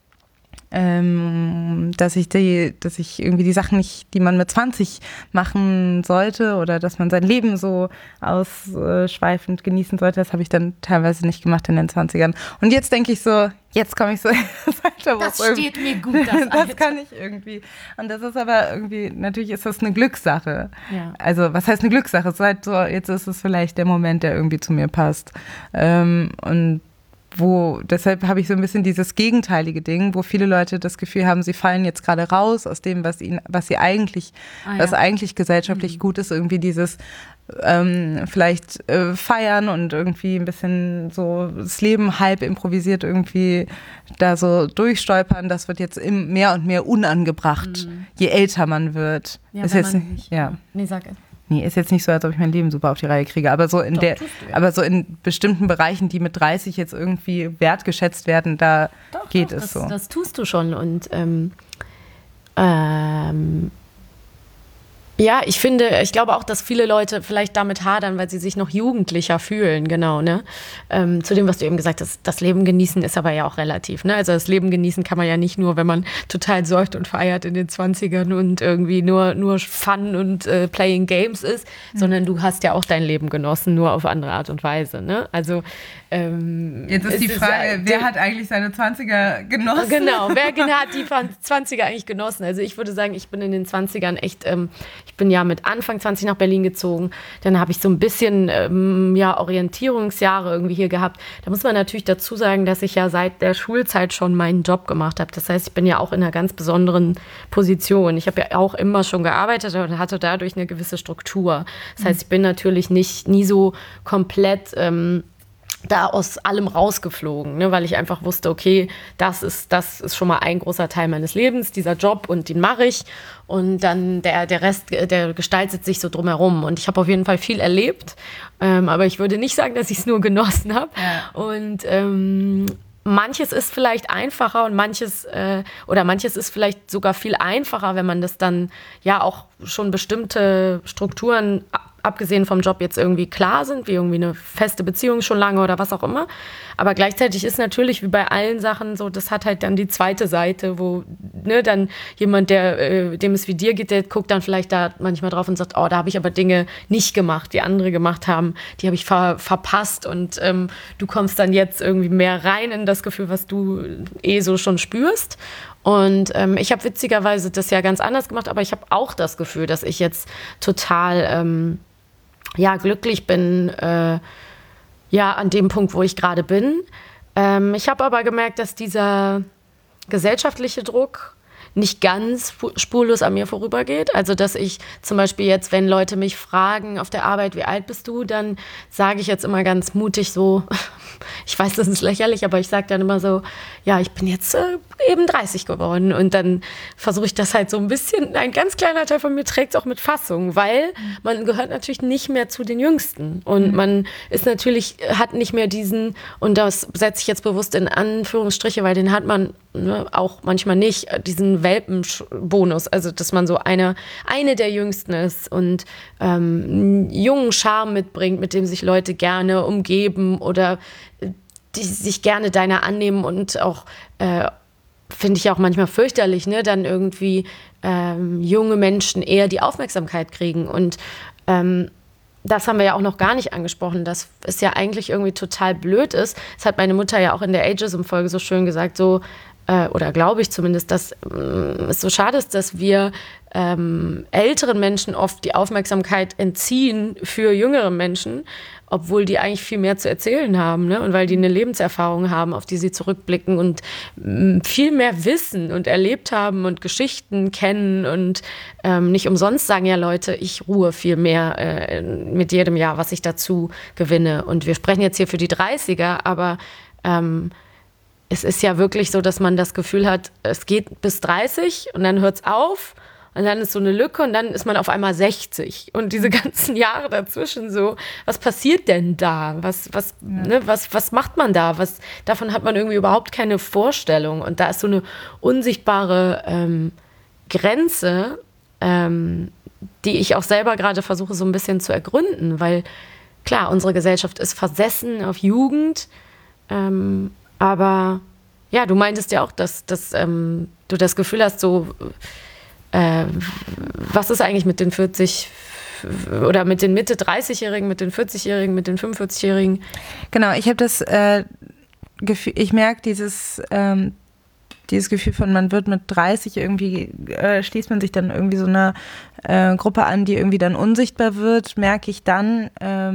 Speaker 1: dass ich irgendwie die Sachen nicht, die man mit 20 machen sollte oder dass man sein Leben so ausschweifend genießen sollte, das habe ich dann teilweise nicht gemacht in den 20ern. Und jetzt denke ich so, jetzt komme ich so in das Alter, wo
Speaker 2: Das steht mir gut, das Alter.
Speaker 1: Das kann ich irgendwie. Und das ist aber irgendwie, natürlich ist das eine Glückssache.
Speaker 2: Ja.
Speaker 1: Also, was heißt eine Glückssache? Es ist halt so, jetzt ist es vielleicht der Moment, der irgendwie zu mir passt. Und deshalb habe ich so ein bisschen dieses gegenteilige Ding, wo viele Leute das Gefühl haben, sie fallen jetzt gerade raus aus dem, was eigentlich gesellschaftlich gut ist, irgendwie dieses vielleicht feiern und irgendwie ein bisschen so das Leben halb improvisiert irgendwie da so durchstolpern, das wird jetzt mehr und mehr unangebracht, je älter man wird.
Speaker 2: Ja,
Speaker 1: ist
Speaker 2: wenn
Speaker 1: jetzt
Speaker 2: man
Speaker 1: nicht, ja.
Speaker 2: Nee, sag es.
Speaker 1: Nee, ist jetzt nicht so, als ob ich mein Leben super auf die Reihe kriege, aber so aber so in bestimmten Bereichen, die mit 30 jetzt irgendwie wertgeschätzt werden, da geht es so.
Speaker 2: Das tust du schon und ja, ich glaube auch, dass viele Leute vielleicht damit hadern, weil sie sich noch jugendlicher fühlen, genau, ne? Zu dem, was du eben gesagt hast, das Leben genießen ist aber ja auch relativ, ne? Also das Leben genießen kann man ja nicht nur, wenn man total säuft und feiert in den 20ern und irgendwie nur Fun und Playing Games ist, sondern du hast ja auch dein Leben genossen, nur auf andere Art und Weise, ne? Also
Speaker 1: jetzt ist die Frage, wer hat eigentlich seine 20er genossen?
Speaker 2: Genau, wer hat die 20er eigentlich genossen? Also ich würde sagen, ich bin in den 20ern echt, ich bin ja mit Anfang 20 nach Berlin gezogen, dann habe ich so ein bisschen Orientierungsjahre irgendwie hier gehabt. Da muss man natürlich dazu sagen, dass ich ja seit der Schulzeit schon meinen Job gemacht habe. Das heißt, ich bin ja auch in einer ganz besonderen Position. Ich habe ja auch immer schon gearbeitet und hatte dadurch eine gewisse Struktur. Das heißt, ich bin natürlich nie so komplett da aus allem rausgeflogen, ne, weil ich einfach wusste, okay, das ist schon mal ein großer Teil meines Lebens, dieser Job, und den mache ich, und dann der Rest, der gestaltet sich so drumherum, und ich habe auf jeden Fall viel erlebt, aber ich würde nicht sagen, dass ich es nur genossen habe, und manches ist vielleicht einfacher und manches ist vielleicht sogar viel einfacher, wenn man das dann ja auch schon bestimmte Strukturen, abgesehen vom Job, jetzt irgendwie klar sind, wie irgendwie eine feste Beziehung schon lange oder was auch immer. Aber gleichzeitig ist natürlich wie bei allen Sachen so, das hat halt dann die zweite Seite, wo dann jemand, dem es wie dir geht, der guckt dann vielleicht da manchmal drauf und sagt, oh, da habe ich aber Dinge nicht gemacht, die andere gemacht haben, die habe ich verpasst, und du kommst dann jetzt irgendwie mehr rein in das Gefühl, was du so schon spürst. Und ich habe witzigerweise das ja ganz anders gemacht, aber ich habe auch das Gefühl, dass ich jetzt total glücklich bin, an dem Punkt, wo ich gerade bin. Ich habe aber gemerkt, dass dieser gesellschaftliche Druck nicht ganz spurlos an mir vorübergeht. Also, dass ich zum Beispiel jetzt, wenn Leute mich fragen auf der Arbeit, wie alt bist du, dann sage ich jetzt immer ganz mutig so, ich weiß, das ist lächerlich, aber ich sage dann immer so, ja, ich bin jetzt eben 30 geworden. Und dann versuche ich das halt so ein bisschen, ein ganz kleiner Teil von mir trägt es auch mit Fassung, weil man gehört natürlich nicht mehr zu den Jüngsten. Und man ist natürlich, hat nicht mehr diesen, und das setze ich jetzt bewusst in Anführungsstriche, weil den hat man auch manchmal nicht, diesen Welpenbonus, also dass man so eine der Jüngsten ist und jungen Charme mitbringt, mit dem sich Leute gerne umgeben oder die sich gerne deiner annehmen, und auch finde ich auch manchmal fürchterlich, ne, dann irgendwie junge Menschen eher die Aufmerksamkeit kriegen, und das haben wir ja auch noch gar nicht angesprochen, dass es ja eigentlich irgendwie total blöd ist. Das hat meine Mutter ja auch in der Ageism-Folge so schön gesagt, so, oder glaube ich zumindest, dass es so schade ist, dass wir älteren Menschen oft die Aufmerksamkeit entziehen für jüngere Menschen, obwohl die eigentlich viel mehr zu erzählen haben, ne? Und weil die eine Lebenserfahrung haben, auf die sie zurückblicken und viel mehr wissen und erlebt haben und Geschichten kennen, und nicht umsonst sagen ja Leute, ich ruhe viel mehr mit jedem Jahr, was ich dazu gewinne. Und wir sprechen jetzt hier für die 30er, aber es ist ja wirklich so, dass man das Gefühl hat, es geht bis 30 und dann hört es auf. Und dann ist so eine Lücke und dann ist man auf einmal 60. Und diese ganzen Jahre dazwischen so, was passiert denn da? Was macht man da? Davon hat man irgendwie überhaupt keine Vorstellung. Und da ist so eine unsichtbare Grenze, die ich auch selber gerade versuche so ein bisschen zu ergründen. Weil klar, unsere Gesellschaft ist versessen auf Jugend, aber ja, du meintest ja auch, dass du das Gefühl hast, so, was ist eigentlich mit den 40 oder mit den Mitte 30-Jährigen, mit den 40-Jährigen, mit den 45-Jährigen?
Speaker 1: Genau, ich habe das Gefühl, ich merke dieses Gefühl von, man wird mit 30 irgendwie, schließt man sich dann irgendwie so einer Gruppe an, die irgendwie dann unsichtbar wird, merke ich dann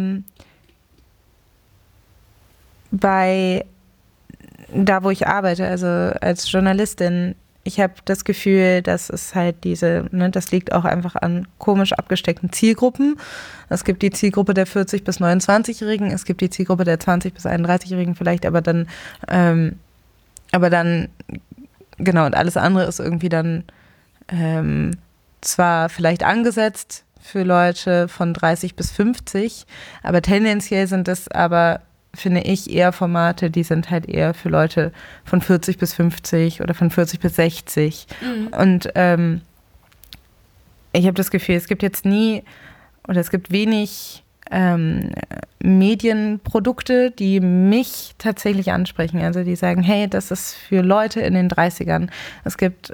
Speaker 1: bei da, wo ich arbeite, also als Journalistin. Ich habe das Gefühl, dass es halt das liegt auch einfach an komisch abgesteckten Zielgruppen. Es gibt die Zielgruppe der 40- bis 29-Jährigen, es gibt die Zielgruppe der 20- bis 31-Jährigen vielleicht, aber dann, genau, und alles andere ist irgendwie dann zwar vielleicht angesetzt für Leute von 30 bis 50, aber tendenziell sind es aber, finde ich, eher Formate, die sind halt eher für Leute von 40 bis 50 oder von 40 bis 60. Mhm. Und ich habe das Gefühl, es gibt wenig Medienprodukte, die mich tatsächlich ansprechen. Also die sagen, hey, das ist für Leute in den 30ern. Es gibt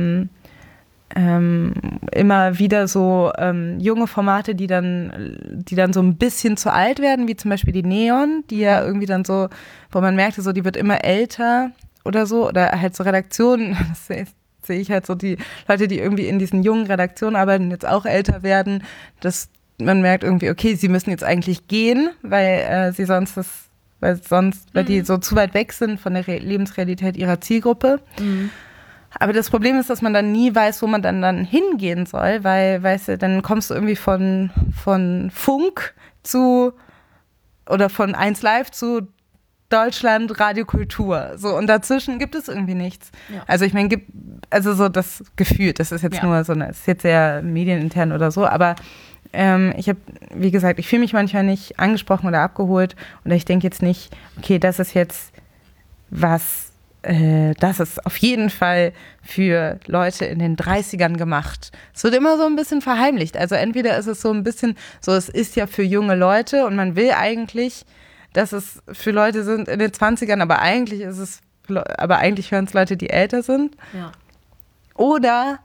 Speaker 1: immer wieder so junge Formate, die dann so ein bisschen zu alt werden, wie zum Beispiel die Neon, die ja irgendwie dann so, wo man merkte, so die wird immer älter oder so, oder halt so Redaktionen, das sehe ich halt so, die Leute, die irgendwie in diesen jungen Redaktionen arbeiten, jetzt auch älter werden, dass man merkt irgendwie, okay, sie müssen jetzt eigentlich gehen, weil die so zu weit weg sind von der Lebensrealität ihrer Zielgruppe. Mhm. Aber das Problem ist, dass man dann nie weiß, wo man dann hingehen soll, weil, weißt du, dann kommst du irgendwie von Funk oder von 1Live zu Deutschland Radio Kultur. So, und dazwischen gibt es irgendwie nichts. Ja. Also ich meine, so das Gefühl, das ist jetzt nur so ist jetzt sehr medienintern oder so, aber ich habe, wie gesagt, ich fühle mich manchmal nicht angesprochen oder abgeholt und ich denke jetzt nicht, okay, das ist jetzt das ist auf jeden Fall für Leute in den 30ern gemacht. Es wird immer so ein bisschen verheimlicht. Also entweder ist es so ein bisschen so, es ist ja für junge Leute und man will eigentlich, dass es für Leute sind in den 20ern, aber eigentlich hören es Leute, die älter sind. Ja. Oder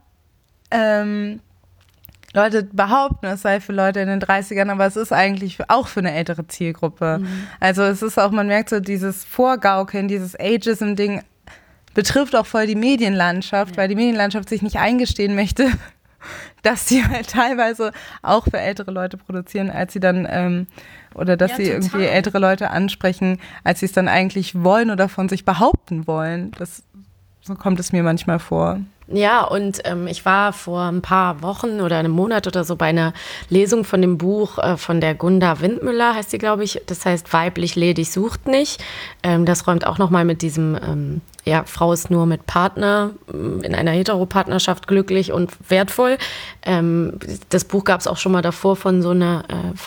Speaker 1: Leute behaupten, es sei für Leute in den 30ern, aber es ist eigentlich auch für eine ältere Zielgruppe. Mhm. Also es ist auch, man merkt so, dieses Vorgaukeln, dieses Ageism-Ding betrifft auch voll die Medienlandschaft, weil die Medienlandschaft sich nicht eingestehen möchte, dass sie halt teilweise auch für ältere Leute produzieren, als sie dann, oder dass sie irgendwie ältere Leute ansprechen, als sie es dann eigentlich wollen oder von sich behaupten wollen. So kommt es mir manchmal vor.
Speaker 2: Ja, und ich war vor ein paar Wochen oder einem Monat oder so bei einer Lesung von dem Buch von der Gunda Windmüller, heißt sie, glaube ich. Das heißt, weiblich ledig sucht nicht. Das räumt auch nochmal mit diesem, Frau ist nur mit Partner in einer Heteropartnerschaft glücklich und wertvoll. Das Buch gab es auch schon mal davor in so einer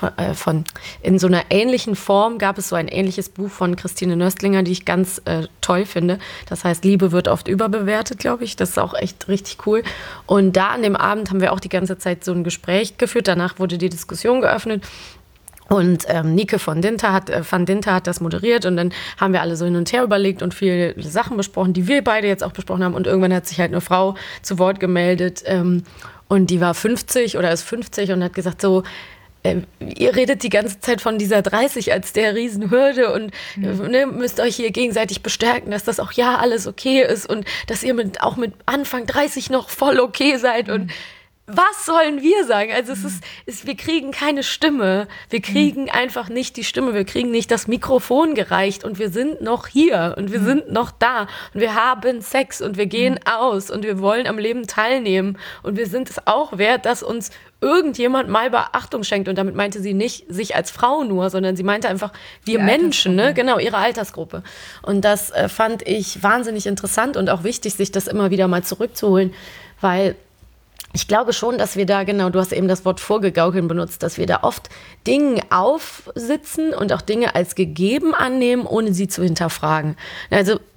Speaker 2: ähnlichen Form gab es so ein ähnliches Buch von Christine Nöstlinger, die ich ganz toll finde. Das heißt, Liebe wird oft überbewertet, glaube ich. Das ist auch echt richtig cool. Und da an dem Abend haben wir auch die ganze Zeit so ein Gespräch geführt. Danach wurde die Diskussion geöffnet. Und Nike van Dinter hat das moderiert und dann haben wir alle so hin und her überlegt und viele Sachen besprochen, die wir beide jetzt auch besprochen haben. Und irgendwann hat sich halt eine Frau zu Wort gemeldet und die war 50 oder ist 50 und hat gesagt so, ihr redet die ganze Zeit von dieser 30 als der Riesenhürde und müsst euch hier gegenseitig bestärken, dass das auch alles okay ist und dass ihr auch mit Anfang 30 noch voll okay seid und was sollen wir sagen? Also wir kriegen keine Stimme. Wir kriegen einfach nicht die Stimme. Wir kriegen nicht das Mikrofon gereicht und wir sind noch hier und wir sind noch da und wir haben Sex und wir gehen aus und wir wollen am Leben teilnehmen und wir sind es auch wert, dass uns irgendjemand mal Beachtung schenkt. Und damit meinte sie nicht sich als Frau nur, sondern sie meinte einfach wir Menschen, ne? Genau, ihre Altersgruppe. Und das fand ich wahnsinnig interessant und auch wichtig, sich das immer wieder mal zurückzuholen, weil ich glaube schon, dass wir da, genau, du hast eben das Wort vorgegaukeln benutzt, dass wir da oft Dinge aufsitzen und auch Dinge als gegeben annehmen, ohne sie zu hinterfragen. Also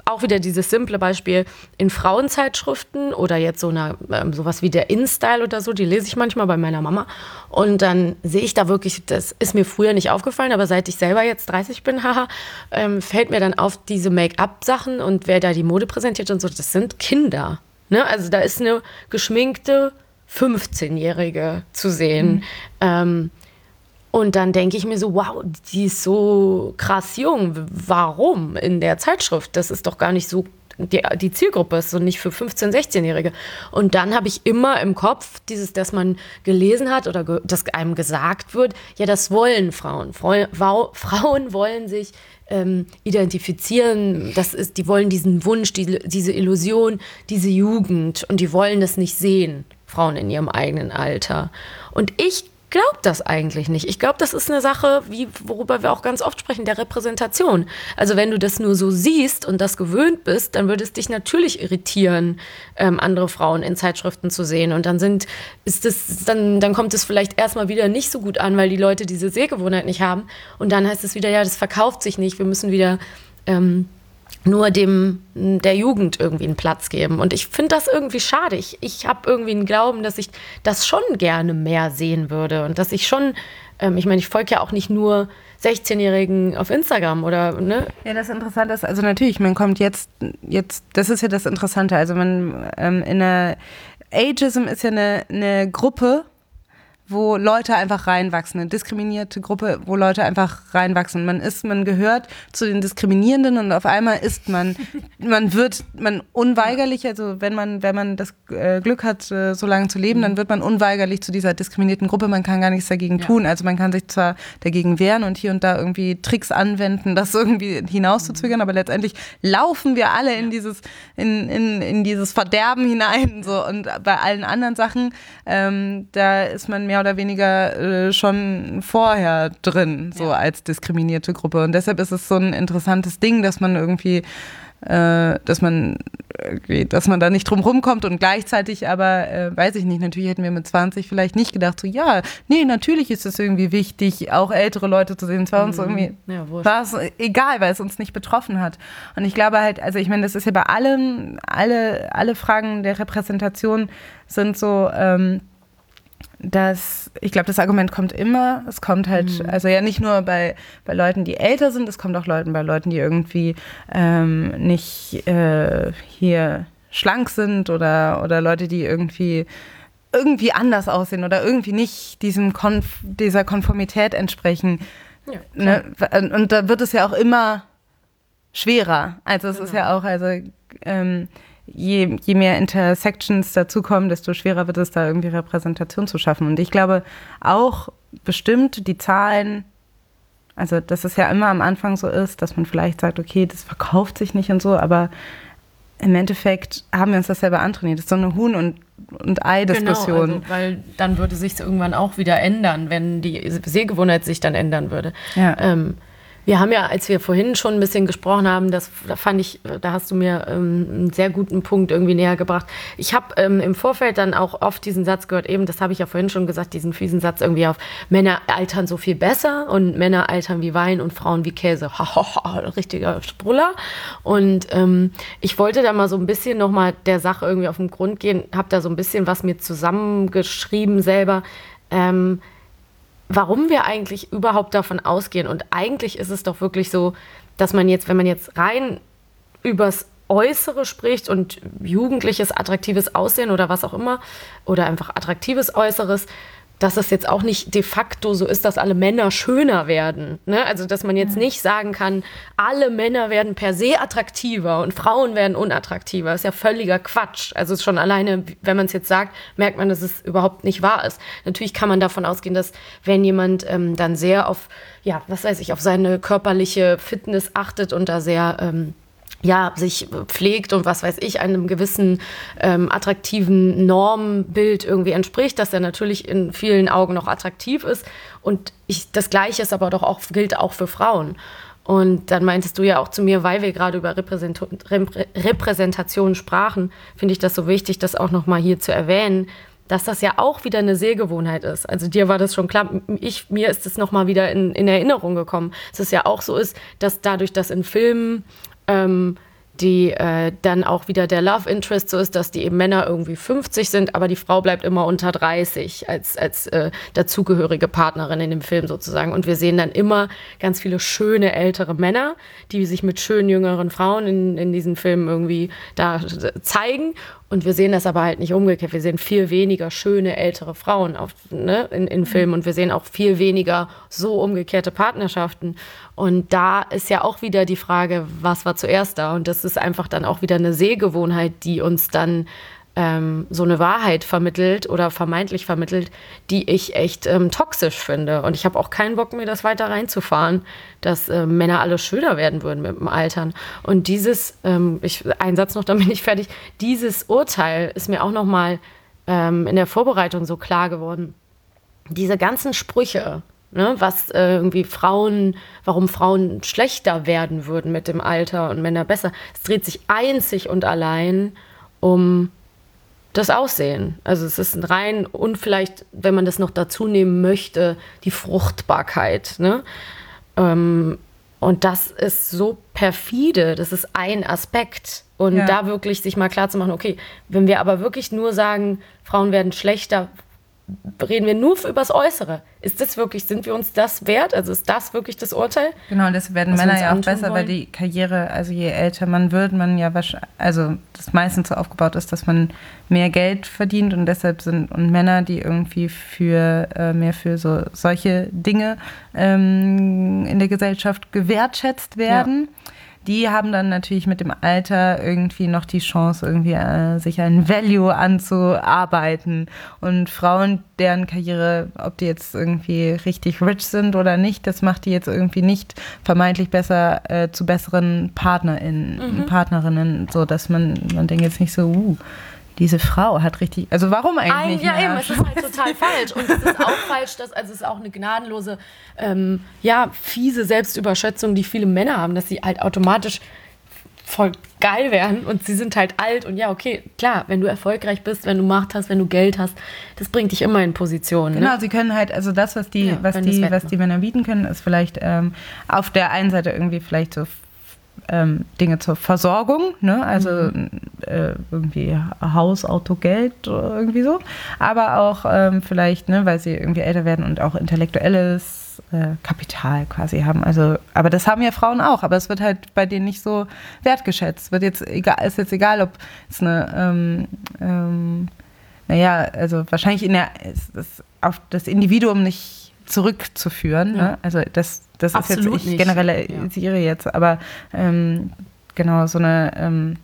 Speaker 2: auch wieder dieses simple Beispiel in Frauenzeitschriften oder jetzt sowas wie der InStyle oder so, die lese ich manchmal bei meiner Mama. Und dann sehe ich da wirklich, das ist mir früher nicht aufgefallen, aber seit ich selber jetzt 30 bin, fällt mir dann auf diese Make-up-Sachen und wer da die Mode präsentiert und so, das sind Kinder. Ne? Also da ist eine geschminkte 15-Jährige zu sehen. Und dann denke ich mir so, wow, die ist so krass jung. Warum in der Zeitschrift? Das ist doch gar nicht so, die Zielgruppe ist so nicht für 15-, 16-Jährige. Und dann habe ich immer im Kopf dass man gelesen hat oder dass einem gesagt wird, ja, das wollen Frauen. Frauen wollen sich identifizieren, die wollen diesen Wunsch, diese Illusion, diese Jugend und die wollen das nicht sehen, Frauen in ihrem eigenen Alter. Und ich glaube das eigentlich nicht. Ich glaube, das ist eine Sache, worüber wir auch ganz oft sprechen, der Repräsentation. Also wenn du das nur so siehst und das gewöhnt bist, dann würde es dich natürlich irritieren, andere Frauen in Zeitschriften zu sehen. Und dann dann kommt es vielleicht erstmal wieder nicht so gut an, weil die Leute diese Sehgewohnheit nicht haben. Und dann heißt es wieder, ja, das verkauft sich nicht. Wir müssen wieder nur der Jugend irgendwie einen Platz geben. Und ich finde das irgendwie schade. Ich habe irgendwie einen Glauben, dass ich das schon gerne mehr sehen würde. Und dass ich schon, ich folge ja auch nicht nur 16-Jährigen auf Instagram oder, ne?
Speaker 1: Ja, das Interessante ist, also natürlich, man kommt jetzt, das ist ja das Interessante, also Ageism ist ja eine Gruppe, wo Leute einfach reinwachsen, eine diskriminierte Gruppe, wo Leute einfach reinwachsen. Man gehört zu den Diskriminierenden und auf einmal ist man wird unweigerlich, also wenn man das Glück hat, so lange zu leben, dann wird man unweigerlich zu dieser diskriminierten Gruppe. Man kann gar nichts dagegen tun. Also man kann sich zwar dagegen wehren und hier und da irgendwie Tricks anwenden, das irgendwie hinauszuzögern, aber letztendlich laufen wir alle in dieses Verderben hinein, so. Und bei allen anderen Sachen, da ist man mehr oder weniger schon vorher drin, so als diskriminierte Gruppe. Und deshalb ist es so ein interessantes Ding, dass man irgendwie, dass man da nicht drum rumkommt und gleichzeitig aber, weiß ich nicht, natürlich hätten wir mit 20 vielleicht nicht gedacht, so ja, nee, natürlich ist es irgendwie wichtig, auch ältere Leute zu sehen. Es war uns irgendwie, war es egal, weil es uns nicht betroffen hat. Und ich glaube halt, also ich meine, das ist ja bei allem, alle Fragen der Repräsentation sind so, ich glaube, das Argument kommt immer. Es kommt halt, also ja nicht nur bei Leuten, die älter sind, es kommt auch bei Leuten, die irgendwie nicht hier schlank sind oder Leute, die irgendwie anders aussehen oder irgendwie nicht dieser Konformität entsprechen. Ja, ne? Und da wird es ja auch immer schwerer. Also es ist ja auch, je mehr Intersections dazukommen, desto schwerer wird es, da irgendwie Repräsentation zu schaffen. Und ich glaube auch bestimmt die Zahlen, also dass es ja immer am Anfang so ist, dass man vielleicht sagt, okay, das verkauft sich nicht und so, aber im Endeffekt haben wir uns das selber antrainiert. Das ist so eine Huhn- und Ei-Diskussion.
Speaker 2: Genau, also, weil dann würde sich es irgendwann auch wieder ändern, wenn die Sehgewohnheit sich dann ändern würde.
Speaker 1: Ja.
Speaker 2: Wir haben ja, als wir vorhin schon ein bisschen gesprochen haben, da hast du mir einen sehr guten Punkt irgendwie näher gebracht. Ich habe im Vorfeld dann auch oft diesen Satz gehört, eben, das habe ich ja vorhin schon gesagt, diesen fiesen Satz irgendwie auf Männer altern so viel besser und Männer altern wie Wein und Frauen wie Käse. Richtiger Spruller. Und ich wollte da mal so ein bisschen nochmal der Sache irgendwie auf den Grund gehen, habe da so ein bisschen was mir zusammengeschrieben selber, warum wir eigentlich überhaupt davon ausgehen. Und eigentlich ist es doch wirklich so, dass man jetzt, wenn man jetzt rein übers Äußere spricht und jugendliches, attraktives Aussehen oder was auch immer, oder einfach attraktives Äußeres, dass es jetzt auch nicht de facto so ist, dass alle Männer schöner werden. Ne? Also, dass man jetzt nicht sagen kann, alle Männer werden per se attraktiver und Frauen werden unattraktiver. Das ist ja völliger Quatsch. Also schon alleine, wenn man es jetzt sagt, merkt man, dass es überhaupt nicht wahr ist. Natürlich kann man davon ausgehen, dass wenn jemand dann sehr auf, ja, was weiß ich, auf seine körperliche Fitness achtet und da sehr sich pflegt und was weiß ich, einem gewissen attraktiven Normbild irgendwie entspricht, dass er natürlich in vielen Augen noch attraktiv ist. Und das Gleiche ist aber doch auch, gilt auch für Frauen. Und dann meintest du ja auch zu mir, weil wir gerade über Repräsentation sprachen, finde ich das so wichtig, das auch nochmal hier zu erwähnen, dass das ja auch wieder eine Sehgewohnheit ist. Also dir war das schon klar, mir ist es nochmal wieder in Erinnerung gekommen, dass es ja auch so ist, dass dadurch, dass in Filmen die dann auch wieder der Love Interest so ist, dass die eben Männer irgendwie 50 sind, aber die Frau bleibt immer unter 30 als dazugehörige Partnerin in dem Film sozusagen. Und wir sehen dann immer ganz viele schöne ältere Männer, die sich mit schönen jüngeren Frauen in diesen Filmen irgendwie da zeigen. Und wir sehen das aber halt nicht umgekehrt. Wir sehen viel weniger schöne ältere Frauen in Filmen und wir sehen auch viel weniger so umgekehrte Partnerschaften. Und da ist ja auch wieder die Frage, was war zuerst da? Und das ist einfach dann auch wieder eine Sehgewohnheit, die uns dann so eine Wahrheit vermittelt oder vermeintlich vermittelt, die ich echt toxisch finde. Und ich habe auch keinen Bock, mir das weiter reinzufahren, dass Männer alle schöner werden würden mit dem Altern. Und ein Satz noch, dann bin ich fertig, dieses Urteil ist mir auch noch mal in der Vorbereitung so klar geworden. Diese ganzen Sprüche, ne, was warum Frauen schlechter werden würden mit dem Alter und Männer besser, es dreht sich einzig und allein um das Aussehen. Also es ist rein und vielleicht, wenn man das noch dazu nehmen möchte, die Fruchtbarkeit. Ne? Und das ist so perfide, das ist ein Aspekt. Und da wirklich sich mal klar zu machen, okay, wenn wir aber wirklich nur sagen, Frauen werden schlechter, reden wir nur über das Äußere. Sind wir uns das wert? Also ist das wirklich das Urteil?
Speaker 1: Genau, das werden Männer ja auch besser, weil die Karriere, also je älter man wird, man ja also das meistens so aufgebaut ist, dass man mehr Geld verdient und deshalb sind Männer, die irgendwie mehr für solche Dinge in der Gesellschaft gewertschätzt werden. Ja. Die haben dann natürlich mit dem Alter irgendwie noch die Chance, irgendwie sich ein Value anzuarbeiten. Und Frauen, deren Karriere, ob die jetzt irgendwie richtig rich sind oder nicht, das macht die jetzt irgendwie nicht vermeintlich besser zu besseren Partnerinnen, so dass man denkt jetzt nicht so, diese Frau hat richtig, also warum eigentlich nicht?
Speaker 2: Ja, eben, es ist halt total falsch. Und es ist auch falsch, es ist auch eine gnadenlose, fiese Selbstüberschätzung, die viele Männer haben, dass sie halt automatisch voll geil werden und sie sind halt alt und ja, okay, klar, wenn du erfolgreich bist, wenn du Macht hast, wenn du Geld hast, das bringt dich immer in Position. Ne?
Speaker 1: Genau, sie können halt, also das, was die Männer bieten können, ist vielleicht auf der einen Seite irgendwie vielleicht so Dinge zur Versorgung, ne? Also irgendwie Haus, Auto, Geld, irgendwie so. Aber auch vielleicht, ne, weil sie irgendwie älter werden und auch intellektuelles Kapital quasi haben. Also, aber das haben ja Frauen auch, aber es wird halt bei denen nicht so wertgeschätzt. Ist jetzt egal, ob es eine also wahrscheinlich ist auf das Individuum nicht zurückzuführen. Ne? Also das ist
Speaker 2: absolut
Speaker 1: jetzt, ich generalisiere jetzt, aber genau, so eine,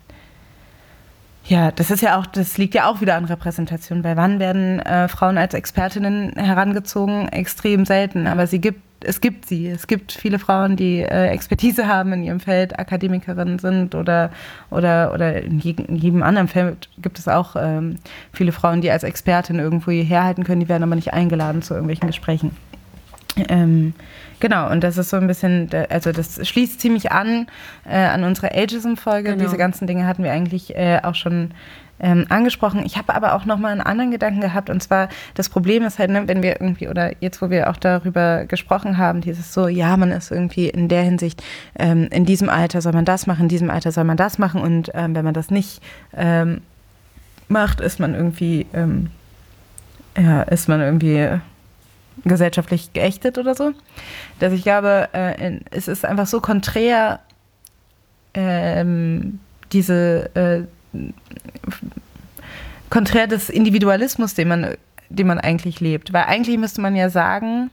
Speaker 1: das liegt ja auch wieder an Repräsentation, weil wann werden Frauen als Expertinnen herangezogen? Extrem selten, aber es gibt viele Frauen, die Expertise haben in ihrem Feld, Akademikerinnen sind oder in jedem anderen Feld gibt es auch viele Frauen, die als Expertin irgendwo herhalten können, die werden aber nicht eingeladen zu irgendwelchen Gesprächen. Genau, und das ist so ein bisschen, also das schließt ziemlich an unsere Ageism-Folge. Genau. Diese ganzen Dinge hatten wir eigentlich auch schon angesprochen. Ich habe aber auch nochmal einen anderen Gedanken gehabt, und zwar, das Problem ist halt, ne, wenn wir irgendwie, oder jetzt, wo wir auch darüber gesprochen haben, dieses so, ja, man ist irgendwie in der Hinsicht, in diesem Alter soll man das machen, in diesem Alter soll man das machen, und wenn man das nicht macht, ist man irgendwie gesellschaftlich geächtet oder so, dass ich glaube, es ist einfach so konträr, konträr des Individualismus, den man eigentlich lebt. Weil eigentlich müsste man ja sagen,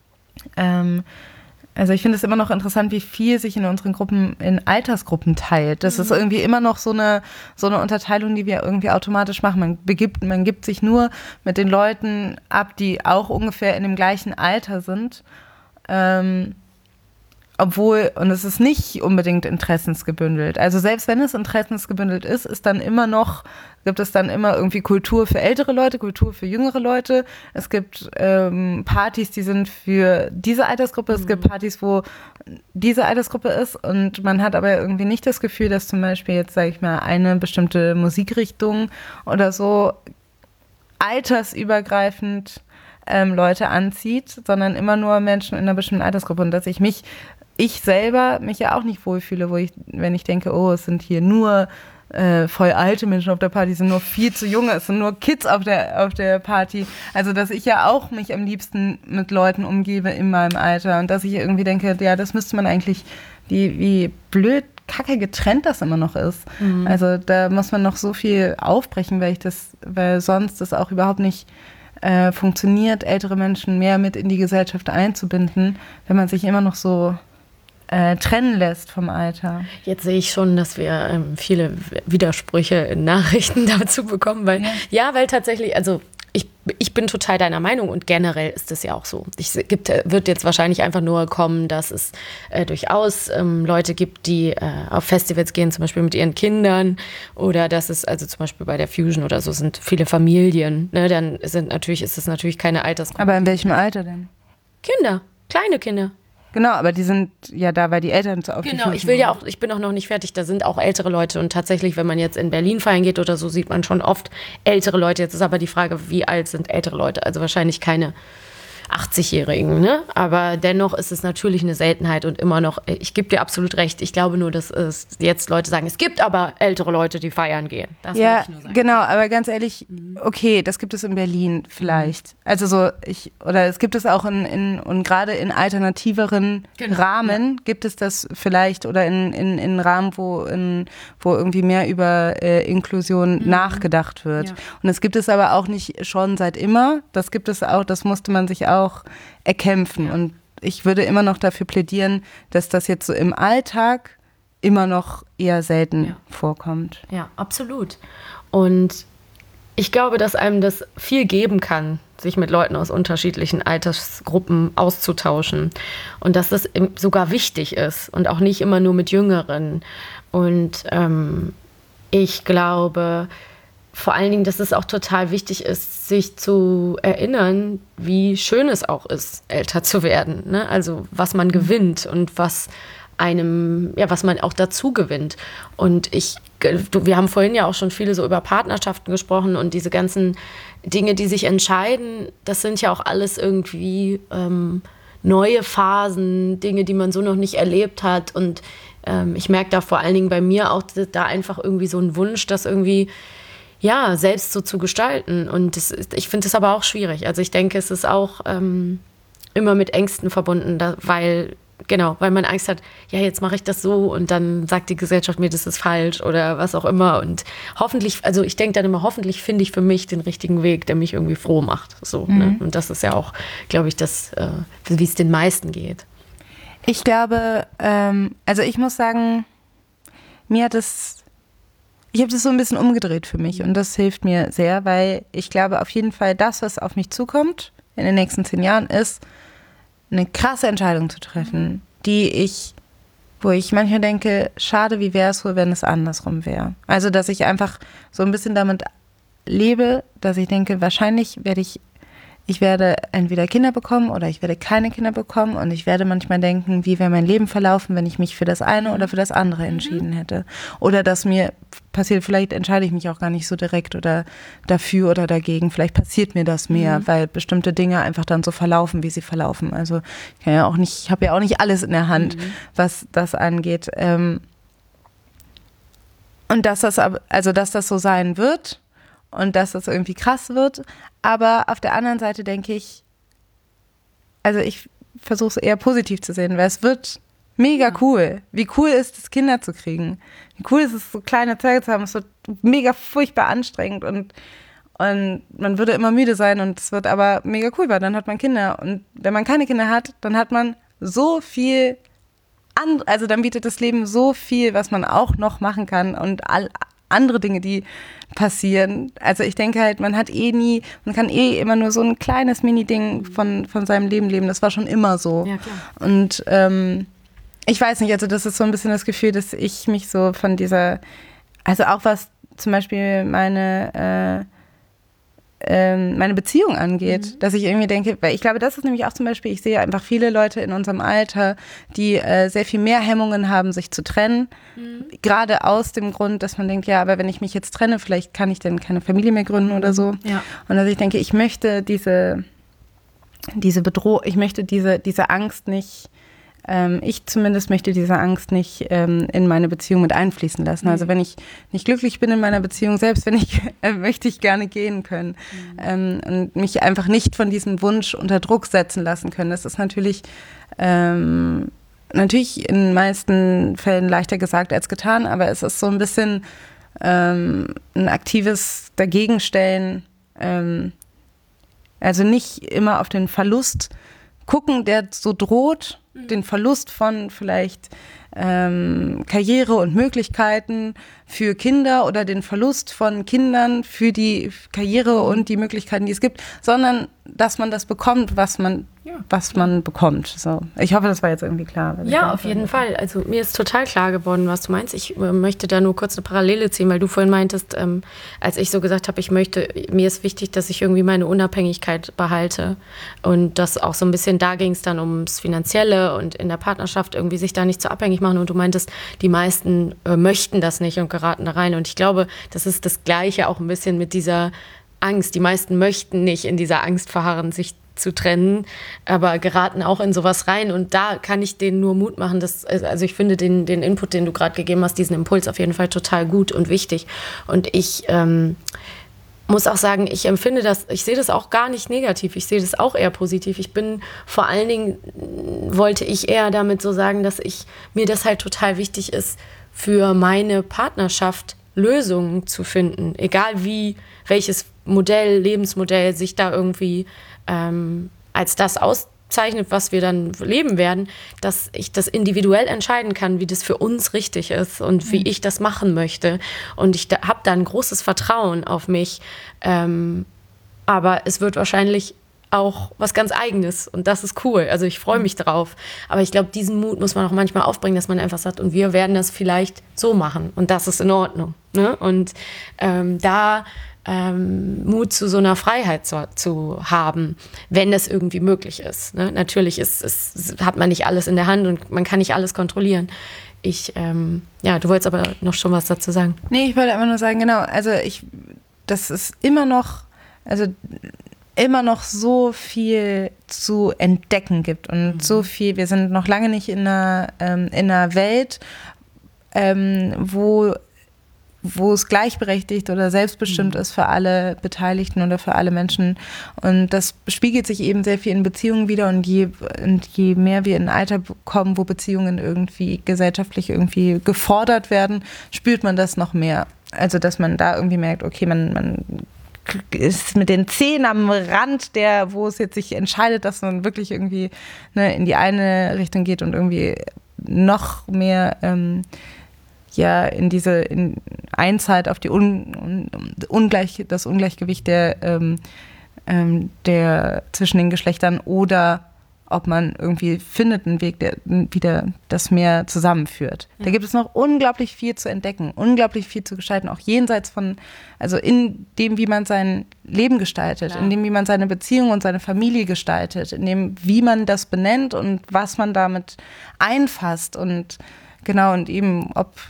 Speaker 1: also ich finde es immer noch interessant, wie viel sich in unseren Gruppen in Altersgruppen teilt. Das ist irgendwie immer noch so eine Unterteilung, die wir irgendwie automatisch machen. Man gibt sich nur mit den Leuten ab, die auch ungefähr in dem gleichen Alter sind. Und es ist nicht unbedingt interessensgebündelt. Also selbst wenn es interessensgebündelt ist, gibt es dann immer irgendwie Kultur für ältere Leute, Kultur für jüngere Leute. Es gibt Partys, die sind für diese Altersgruppe. Es gibt Partys, wo diese Altersgruppe ist. Und man hat aber irgendwie nicht das Gefühl, dass zum Beispiel jetzt, sage ich mal, eine bestimmte Musikrichtung oder so altersübergreifend Leute anzieht, sondern immer nur Menschen in einer bestimmten Altersgruppe. Und dass ich mich ich selber mich ja auch nicht wohlfühle, wenn ich denke, oh, es sind hier nur voll alte Menschen auf der Party, es sind nur viel zu junge, es sind nur Kids auf der Party. Also, dass ich ja auch mich am liebsten mit Leuten umgebe in meinem Alter und dass ich irgendwie denke, ja, das müsste man eigentlich, wie blöd, kacke getrennt das immer noch ist. Mhm. Also, da muss man noch so viel aufbrechen, weil sonst das auch überhaupt nicht funktioniert, ältere Menschen mehr mit in die Gesellschaft einzubinden, wenn man sich immer noch so trennen lässt vom Alter.
Speaker 2: Jetzt sehe ich schon, dass wir viele Widersprüche in Nachrichten dazu bekommen, weil weil tatsächlich, also ich bin total deiner Meinung und generell ist es ja auch so. Wird jetzt wahrscheinlich einfach nur kommen, dass es durchaus Leute gibt, die auf Festivals gehen, zum Beispiel mit ihren Kindern, oder dass es, also zum Beispiel bei der Fusion oder so, sind viele Familien. Ne? Dann ist es natürlich keine Altersgruppe.
Speaker 1: Aber in welchem Alter denn?
Speaker 2: Kinder, kleine Kinder.
Speaker 1: Genau, aber die sind ja da, weil die Eltern so auf
Speaker 2: Genau, ich bin auch noch nicht fertig, da sind auch ältere Leute und tatsächlich, wenn man jetzt in Berlin feiern geht oder so, sieht man schon oft ältere Leute. Jetzt ist aber die Frage, wie alt sind ältere Leute? Also wahrscheinlich keine 80-Jährigen, ne? Aber dennoch ist es natürlich eine Seltenheit und immer noch, ich gebe dir absolut recht, ich glaube nur, dass es jetzt Leute sagen, es gibt aber ältere Leute, die feiern gehen. Das
Speaker 1: ja, ich nur sagen. Genau, aber ganz ehrlich, okay, das gibt es in Berlin vielleicht. Also es gibt es auch und gerade in alternativeren Rahmen gibt es das vielleicht oder in Rahmen, wo irgendwie mehr über Inklusion nachgedacht wird. Ja. Und es gibt es aber auch nicht schon seit immer, das gibt es auch, das musste man sich auch erkämpfen. Ja. Und ich würde immer noch dafür plädieren, dass das jetzt so im Alltag immer noch eher selten vorkommt.
Speaker 2: Ja, absolut. Und ich glaube, dass einem das viel geben kann, sich mit Leuten aus unterschiedlichen Altersgruppen auszutauschen. Und dass das sogar wichtig ist und auch nicht immer nur mit Jüngeren. Und ich glaube vor allen Dingen, dass es auch total wichtig ist, sich zu erinnern, wie schön es auch ist, älter zu werden. Ne? Also was man gewinnt und was man auch dazu gewinnt. Und wir haben vorhin ja auch schon viele so über Partnerschaften gesprochen und diese ganzen Dinge, die sich entscheiden, das sind ja auch alles irgendwie neue Phasen, Dinge, die man so noch nicht erlebt hat. Und ich merke da vor allen Dingen bei mir auch da einfach irgendwie so ein Wunsch, das irgendwie selbst so zu gestalten. Und ich finde es aber auch schwierig. Also ich denke, es ist auch immer mit Ängsten verbunden, weil man Angst hat, jetzt mache ich das so und dann sagt die Gesellschaft mir, das ist falsch oder was auch immer. Und hoffentlich, also ich denke dann immer, hoffentlich finde ich für mich den richtigen Weg, der mich irgendwie froh macht. So, ne? Und das ist ja auch, glaube ich, das, wie es den meisten geht.
Speaker 1: Ich glaube, also ich muss sagen, ich habe das so ein bisschen umgedreht für mich und das hilft mir sehr, weil ich glaube auf jeden Fall, das, was auf mich zukommt in den nächsten 10 Jahren, ist eine krasse Entscheidung zu treffen, wo ich manchmal denke, schade, wie wäre es wohl, wenn es andersrum wäre. Also, dass ich einfach so ein bisschen damit lebe, dass ich denke, wahrscheinlich ich werde entweder Kinder bekommen oder ich werde keine Kinder bekommen und ich werde manchmal denken, wie wäre mein Leben verlaufen, wenn ich mich für das eine oder für das andere entschieden hätte. Oder dass mir passiert, vielleicht entscheide ich mich auch gar nicht so direkt oder dafür oder dagegen. Vielleicht passiert mir das mehr, weil bestimmte Dinge einfach dann so verlaufen, wie sie verlaufen. Also ich habe ja auch nicht alles in der Hand, was das angeht. Und dass das so sein wird und dass das irgendwie krass wird. Aber auf der anderen Seite denke ich, also ich versuche es eher positiv zu sehen, weil es wird mega cool. Wie cool ist es, Kinder zu kriegen? Wie cool ist es, so kleine Zeuge zu haben? Es wird mega furchtbar anstrengend und man würde immer müde sein und es wird aber mega cool, weil dann hat man Kinder. Und wenn man keine Kinder hat, dann hat man so viel, also dann bietet das Leben so viel, was man auch noch machen kann und andere Dinge, die passieren. Also ich denke halt, man kann immer nur so ein kleines Mini-Ding von seinem Leben leben. Das war schon immer so. Ja, klar. Und ich weiß nicht, also das ist so ein bisschen das Gefühl, dass ich mich so von dieser, also auch was zum Beispiel meine Beziehung angeht, dass ich irgendwie denke, weil ich glaube, das ist nämlich auch zum Beispiel, ich sehe einfach viele Leute in unserem Alter, die sehr viel mehr Hemmungen haben, sich zu trennen, gerade aus dem Grund, dass man denkt, ja, aber wenn ich mich jetzt trenne, vielleicht kann ich dann keine Familie mehr gründen oder so. Ja. Und dass ich denke, ich möchte diese Angst nicht ich zumindest möchte diese Angst nicht in meine Beziehung mit einfließen lassen. Also wenn ich nicht glücklich bin in meiner Beziehung, selbst wenn ich, möchte ich gerne gehen können und mich einfach nicht von diesem Wunsch unter Druck setzen lassen können. Das ist natürlich in den meisten Fällen leichter gesagt als getan, aber es ist so ein bisschen ein aktives Dagegenstellen, also nicht immer auf den Verlust gucken, der so droht, den Verlust von vielleicht Karriere und Möglichkeiten für Kinder oder den Verlust von Kindern für die Karriere und die Möglichkeiten, die es gibt, sondern dass man das bekommt, was man bekommt. So. Ich hoffe, das war jetzt irgendwie klar.
Speaker 2: Ja, auf jeden Fall. Also mir ist total klar geworden, was du meinst. Ich möchte da nur kurz eine Parallele ziehen, weil du vorhin meintest, als ich so gesagt habe, mir ist wichtig, dass ich irgendwie meine Unabhängigkeit behalte. Und das auch so ein bisschen, da ging es dann ums Finanzielle und in der Partnerschaft irgendwie sich da nicht so abhängig machen. Und du meintest, die meisten möchten das nicht und geraten da rein. Und ich glaube, das ist das Gleiche auch ein bisschen mit dieser Angst. Die meisten möchten nicht in dieser Angst verharren, sich zu trennen, aber geraten auch in sowas rein. Und da kann ich denen nur Mut machen. Also ich finde den Input, den du gerade gegeben hast, diesen Impuls auf jeden Fall total gut und wichtig. Und ich muss auch sagen, ich sehe das auch gar nicht negativ. Ich sehe das auch eher positiv. Vor allen Dingen wollte ich eher damit so sagen, dass mir das halt total wichtig ist, für meine Partnerschaft Lösungen zu finden. Egal welches Lebensmodell sich da irgendwie als das auszeichnet, was wir dann leben werden, dass ich das individuell entscheiden kann, wie das für uns richtig ist und wie ich das machen möchte. Und ich habe da ein großes Vertrauen auf mich. Aber es wird wahrscheinlich auch was ganz Eigenes und das ist cool. Also ich freue mich drauf. Aber ich glaube, diesen Mut muss man auch manchmal aufbringen, dass man einfach sagt, und wir werden das vielleicht so machen und das ist in Ordnung. Ne? Und Mut zu so einer Freiheit zu haben, wenn das irgendwie möglich ist. Ne? Natürlich hat man nicht alles in der Hand und man kann nicht alles kontrollieren. Du wolltest aber noch schon was dazu sagen.
Speaker 1: Nee, ich wollte einfach nur sagen, genau, das ist immer noch so viel zu entdecken gibt und so viel, wir sind noch lange nicht in einer Welt, wo es gleichberechtigt oder selbstbestimmt ist für alle Beteiligten oder für alle Menschen. Und das spiegelt sich eben sehr viel in Beziehungen wieder. Und je mehr wir in ein Alter kommen, wo Beziehungen irgendwie gesellschaftlich irgendwie gefordert werden, spürt man das noch mehr. Also, dass man da irgendwie merkt, okay, man ist mit den Zehen am Rand, wo es jetzt sich entscheidet, dass man wirklich irgendwie in die eine Richtung geht und irgendwie noch mehr in einzahlt auf das Ungleichgewicht der zwischen den Geschlechtern oder ob man irgendwie findet einen Weg, der wieder das mehr zusammenführt. Ja. Da gibt es noch unglaublich viel zu entdecken, unglaublich viel zu gestalten, auch jenseits von, also in dem, wie man sein Leben gestaltet, in dem, wie man seine Beziehung und seine Familie gestaltet, in dem, wie man das benennt und was man damit einfasst und genau, und eben,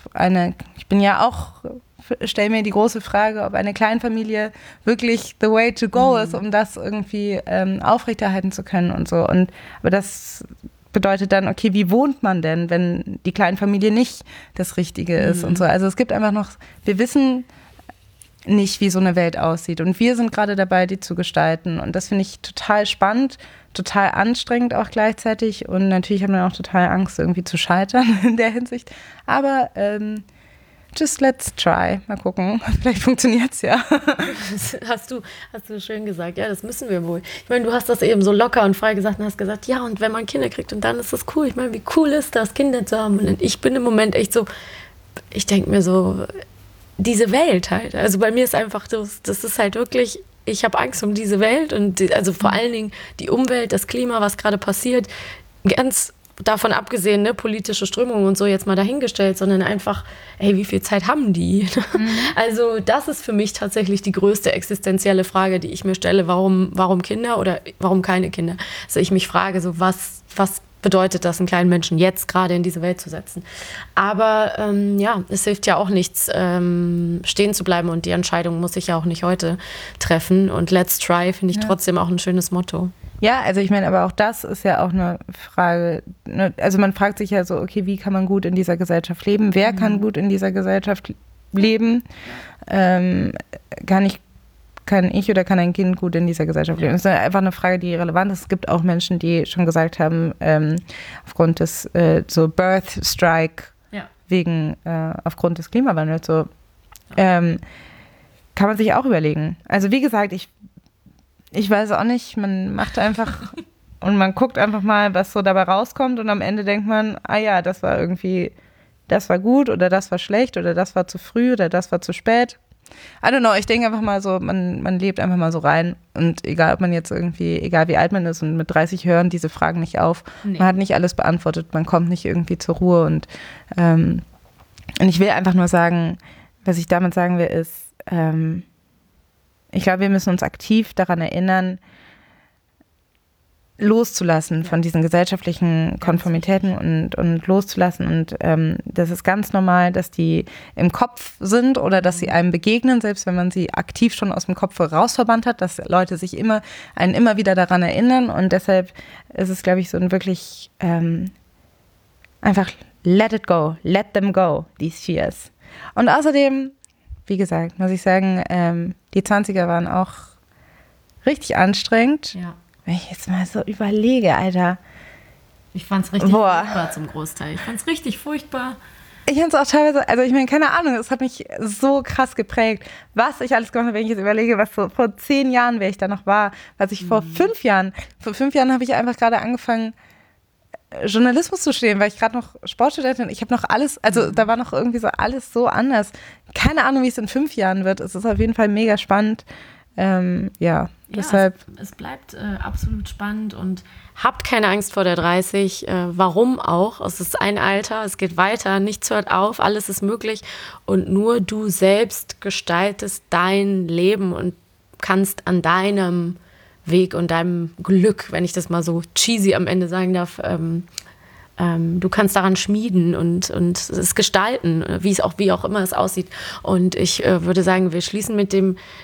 Speaker 1: stelle mir die große Frage, ob eine Kleinfamilie wirklich the way to go ist, um das irgendwie aufrechterhalten zu können und so. Aber das bedeutet dann, okay, wie wohnt man denn, wenn die Kleinfamilie nicht das Richtige ist und so. Also es gibt einfach noch, wir wissen nicht, wie so eine Welt aussieht. Und wir sind gerade dabei, die zu gestalten. Und das finde ich total spannend, total anstrengend auch gleichzeitig. Und natürlich haben wir auch total Angst, irgendwie zu scheitern in der Hinsicht. Aber just let's try. Mal gucken. Vielleicht funktioniert es ja.
Speaker 2: Hast du schön gesagt. Ja, das müssen wir wohl. Ich meine, du hast das eben so locker und frei gesagt und hast gesagt, ja, und wenn man Kinder kriegt und dann ist das cool. Ich meine, wie cool ist das, Kinder zu haben? Und ich bin im Moment echt so, ich denke mir so, diese Welt halt. Also bei mir ist einfach, das ist halt wirklich, ich habe Angst um diese Welt und also vor allen Dingen die Umwelt, das Klima, was gerade passiert, ganz davon abgesehen, ne, politische Strömungen und so jetzt mal dahingestellt, sondern einfach, wie viel Zeit haben die? Also das ist für mich tatsächlich die größte existenzielle Frage, die ich mir stelle, warum Kinder oder warum keine Kinder? Also ich mich frage, so was bedeutet das, einen kleinen Menschen jetzt gerade in diese Welt zu setzen? Aber es hilft ja auch nichts, stehen zu bleiben und die Entscheidung muss ich ja auch nicht heute treffen und let's try finde ich trotzdem auch ein schönes Motto.
Speaker 1: Ja, also ich meine, aber auch das ist ja auch eine Frage, ne? Also man fragt sich ja so, okay, wie kann man gut in dieser Gesellschaft leben? Wer kann gut in dieser Gesellschaft leben? Kann ich oder kann ein Kind gut in dieser Gesellschaft leben? Das ist einfach eine Frage, die relevant ist. Es gibt auch Menschen, die schon gesagt haben, aufgrund des so Birth Strike, aufgrund des Klimawandels, so kann man sich auch überlegen. Also wie gesagt, ich weiß auch nicht, man macht einfach und man guckt einfach mal, was so dabei rauskommt und am Ende denkt man, das war gut oder das war schlecht oder das war zu früh oder das war zu spät. I don't know, ich denke einfach mal so, man lebt einfach mal so rein und egal wie alt man ist und mit 30 hören diese Fragen nicht auf. Nee. Man hat nicht alles beantwortet, man kommt nicht irgendwie zur Ruhe und ich will einfach nur sagen, was ich damit sagen will, ist, ich glaube, wir müssen uns aktiv daran erinnern, loszulassen von diesen gesellschaftlichen Konformitäten und loszulassen. Und das ist ganz normal, dass die im Kopf sind oder dass sie einem begegnen, selbst wenn man sie aktiv schon aus dem Kopf rausverbannt hat, dass Leute sich immer wieder daran erinnern. Und deshalb ist es, glaube ich, so ein wirklich einfach let it go, let them go, these fears. Und außerdem, wie gesagt, muss ich sagen, die 20er waren auch richtig anstrengend.
Speaker 2: Ja.
Speaker 1: Wenn ich jetzt mal so überlege, Alter.
Speaker 2: Ich fand's richtig furchtbar zum Großteil. Ich fand's richtig furchtbar.
Speaker 1: Ich fand's auch teilweise, also ich meine, keine Ahnung, es hat mich so krass geprägt, was ich alles gemacht habe, wenn ich jetzt überlege, was so vor 10 Jahren, wer ich da noch war, was ich vor 5 Jahren habe ich einfach gerade angefangen, Journalismus zu studieren, weil ich gerade noch Sportstudentin, ich habe noch alles, also da war noch irgendwie so alles so anders. Keine Ahnung, wie es in 5 Jahren wird. Es ist auf jeden Fall mega spannend. Deshalb.
Speaker 2: Es bleibt absolut spannend und habt keine Angst vor der 30. Warum auch? Es ist ein Alter, es geht weiter, nichts hört auf, alles ist möglich und nur du selbst gestaltest dein Leben und kannst an deinem Weg und deinem Glück, wenn ich das mal so cheesy am Ende sagen darf, du kannst daran schmieden und es gestalten, wie auch immer es aussieht. Und ich würde sagen, wir schließen mit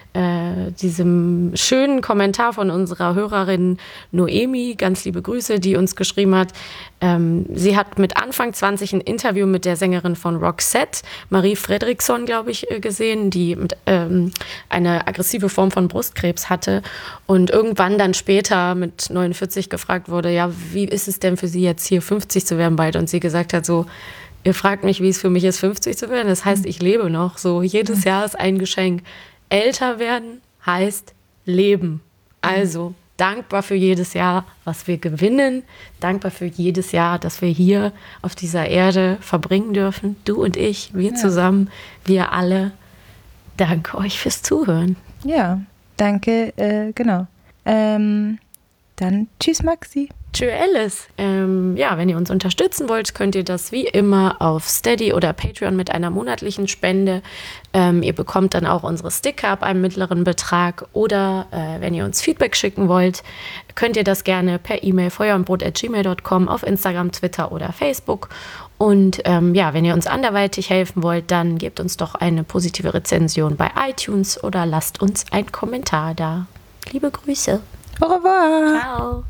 Speaker 2: diesem schönen Kommentar von unserer Hörerin Noemi, ganz liebe Grüße, die uns geschrieben hat. Sie hat mit Anfang 20 ein Interview mit der Sängerin von Roxette, Marie Fredriksson, glaube ich, gesehen, die eine aggressive Form von Brustkrebs hatte und irgendwann dann später mit 49 gefragt wurde, ja, wie ist es denn für Sie jetzt hier 50 zu werden bald? Und sie gesagt hat so, ihr fragt mich, wie es für mich ist, 50 zu werden. Das heißt, ich lebe noch. So, jedes Jahr ist ein Geschenk. Älter werden heißt leben. Also dankbar für jedes Jahr, was wir gewinnen. Dankbar für jedes Jahr, das wir hier auf dieser Erde verbringen dürfen. Du und ich, wir zusammen, wir alle. Danke euch fürs Zuhören.
Speaker 1: Ja, danke, genau. Dann tschüss, Maxi.
Speaker 2: Tschüss, Alice. Wenn ihr uns unterstützen wollt, könnt ihr das wie immer auf Steady oder Patreon mit einer monatlichen Spende. Ihr bekommt dann auch unsere Sticker ab einem mittleren Betrag. Oder wenn ihr uns Feedback schicken wollt, könnt ihr das gerne per E-Mail feuerundbrot@gmail.com, auf Instagram, Twitter oder Facebook. Und wenn ihr uns anderweitig helfen wollt, dann gebt uns doch eine positive Rezension bei iTunes oder lasst uns einen Kommentar da. Liebe Grüße.
Speaker 1: Au revoir.
Speaker 2: Ciao.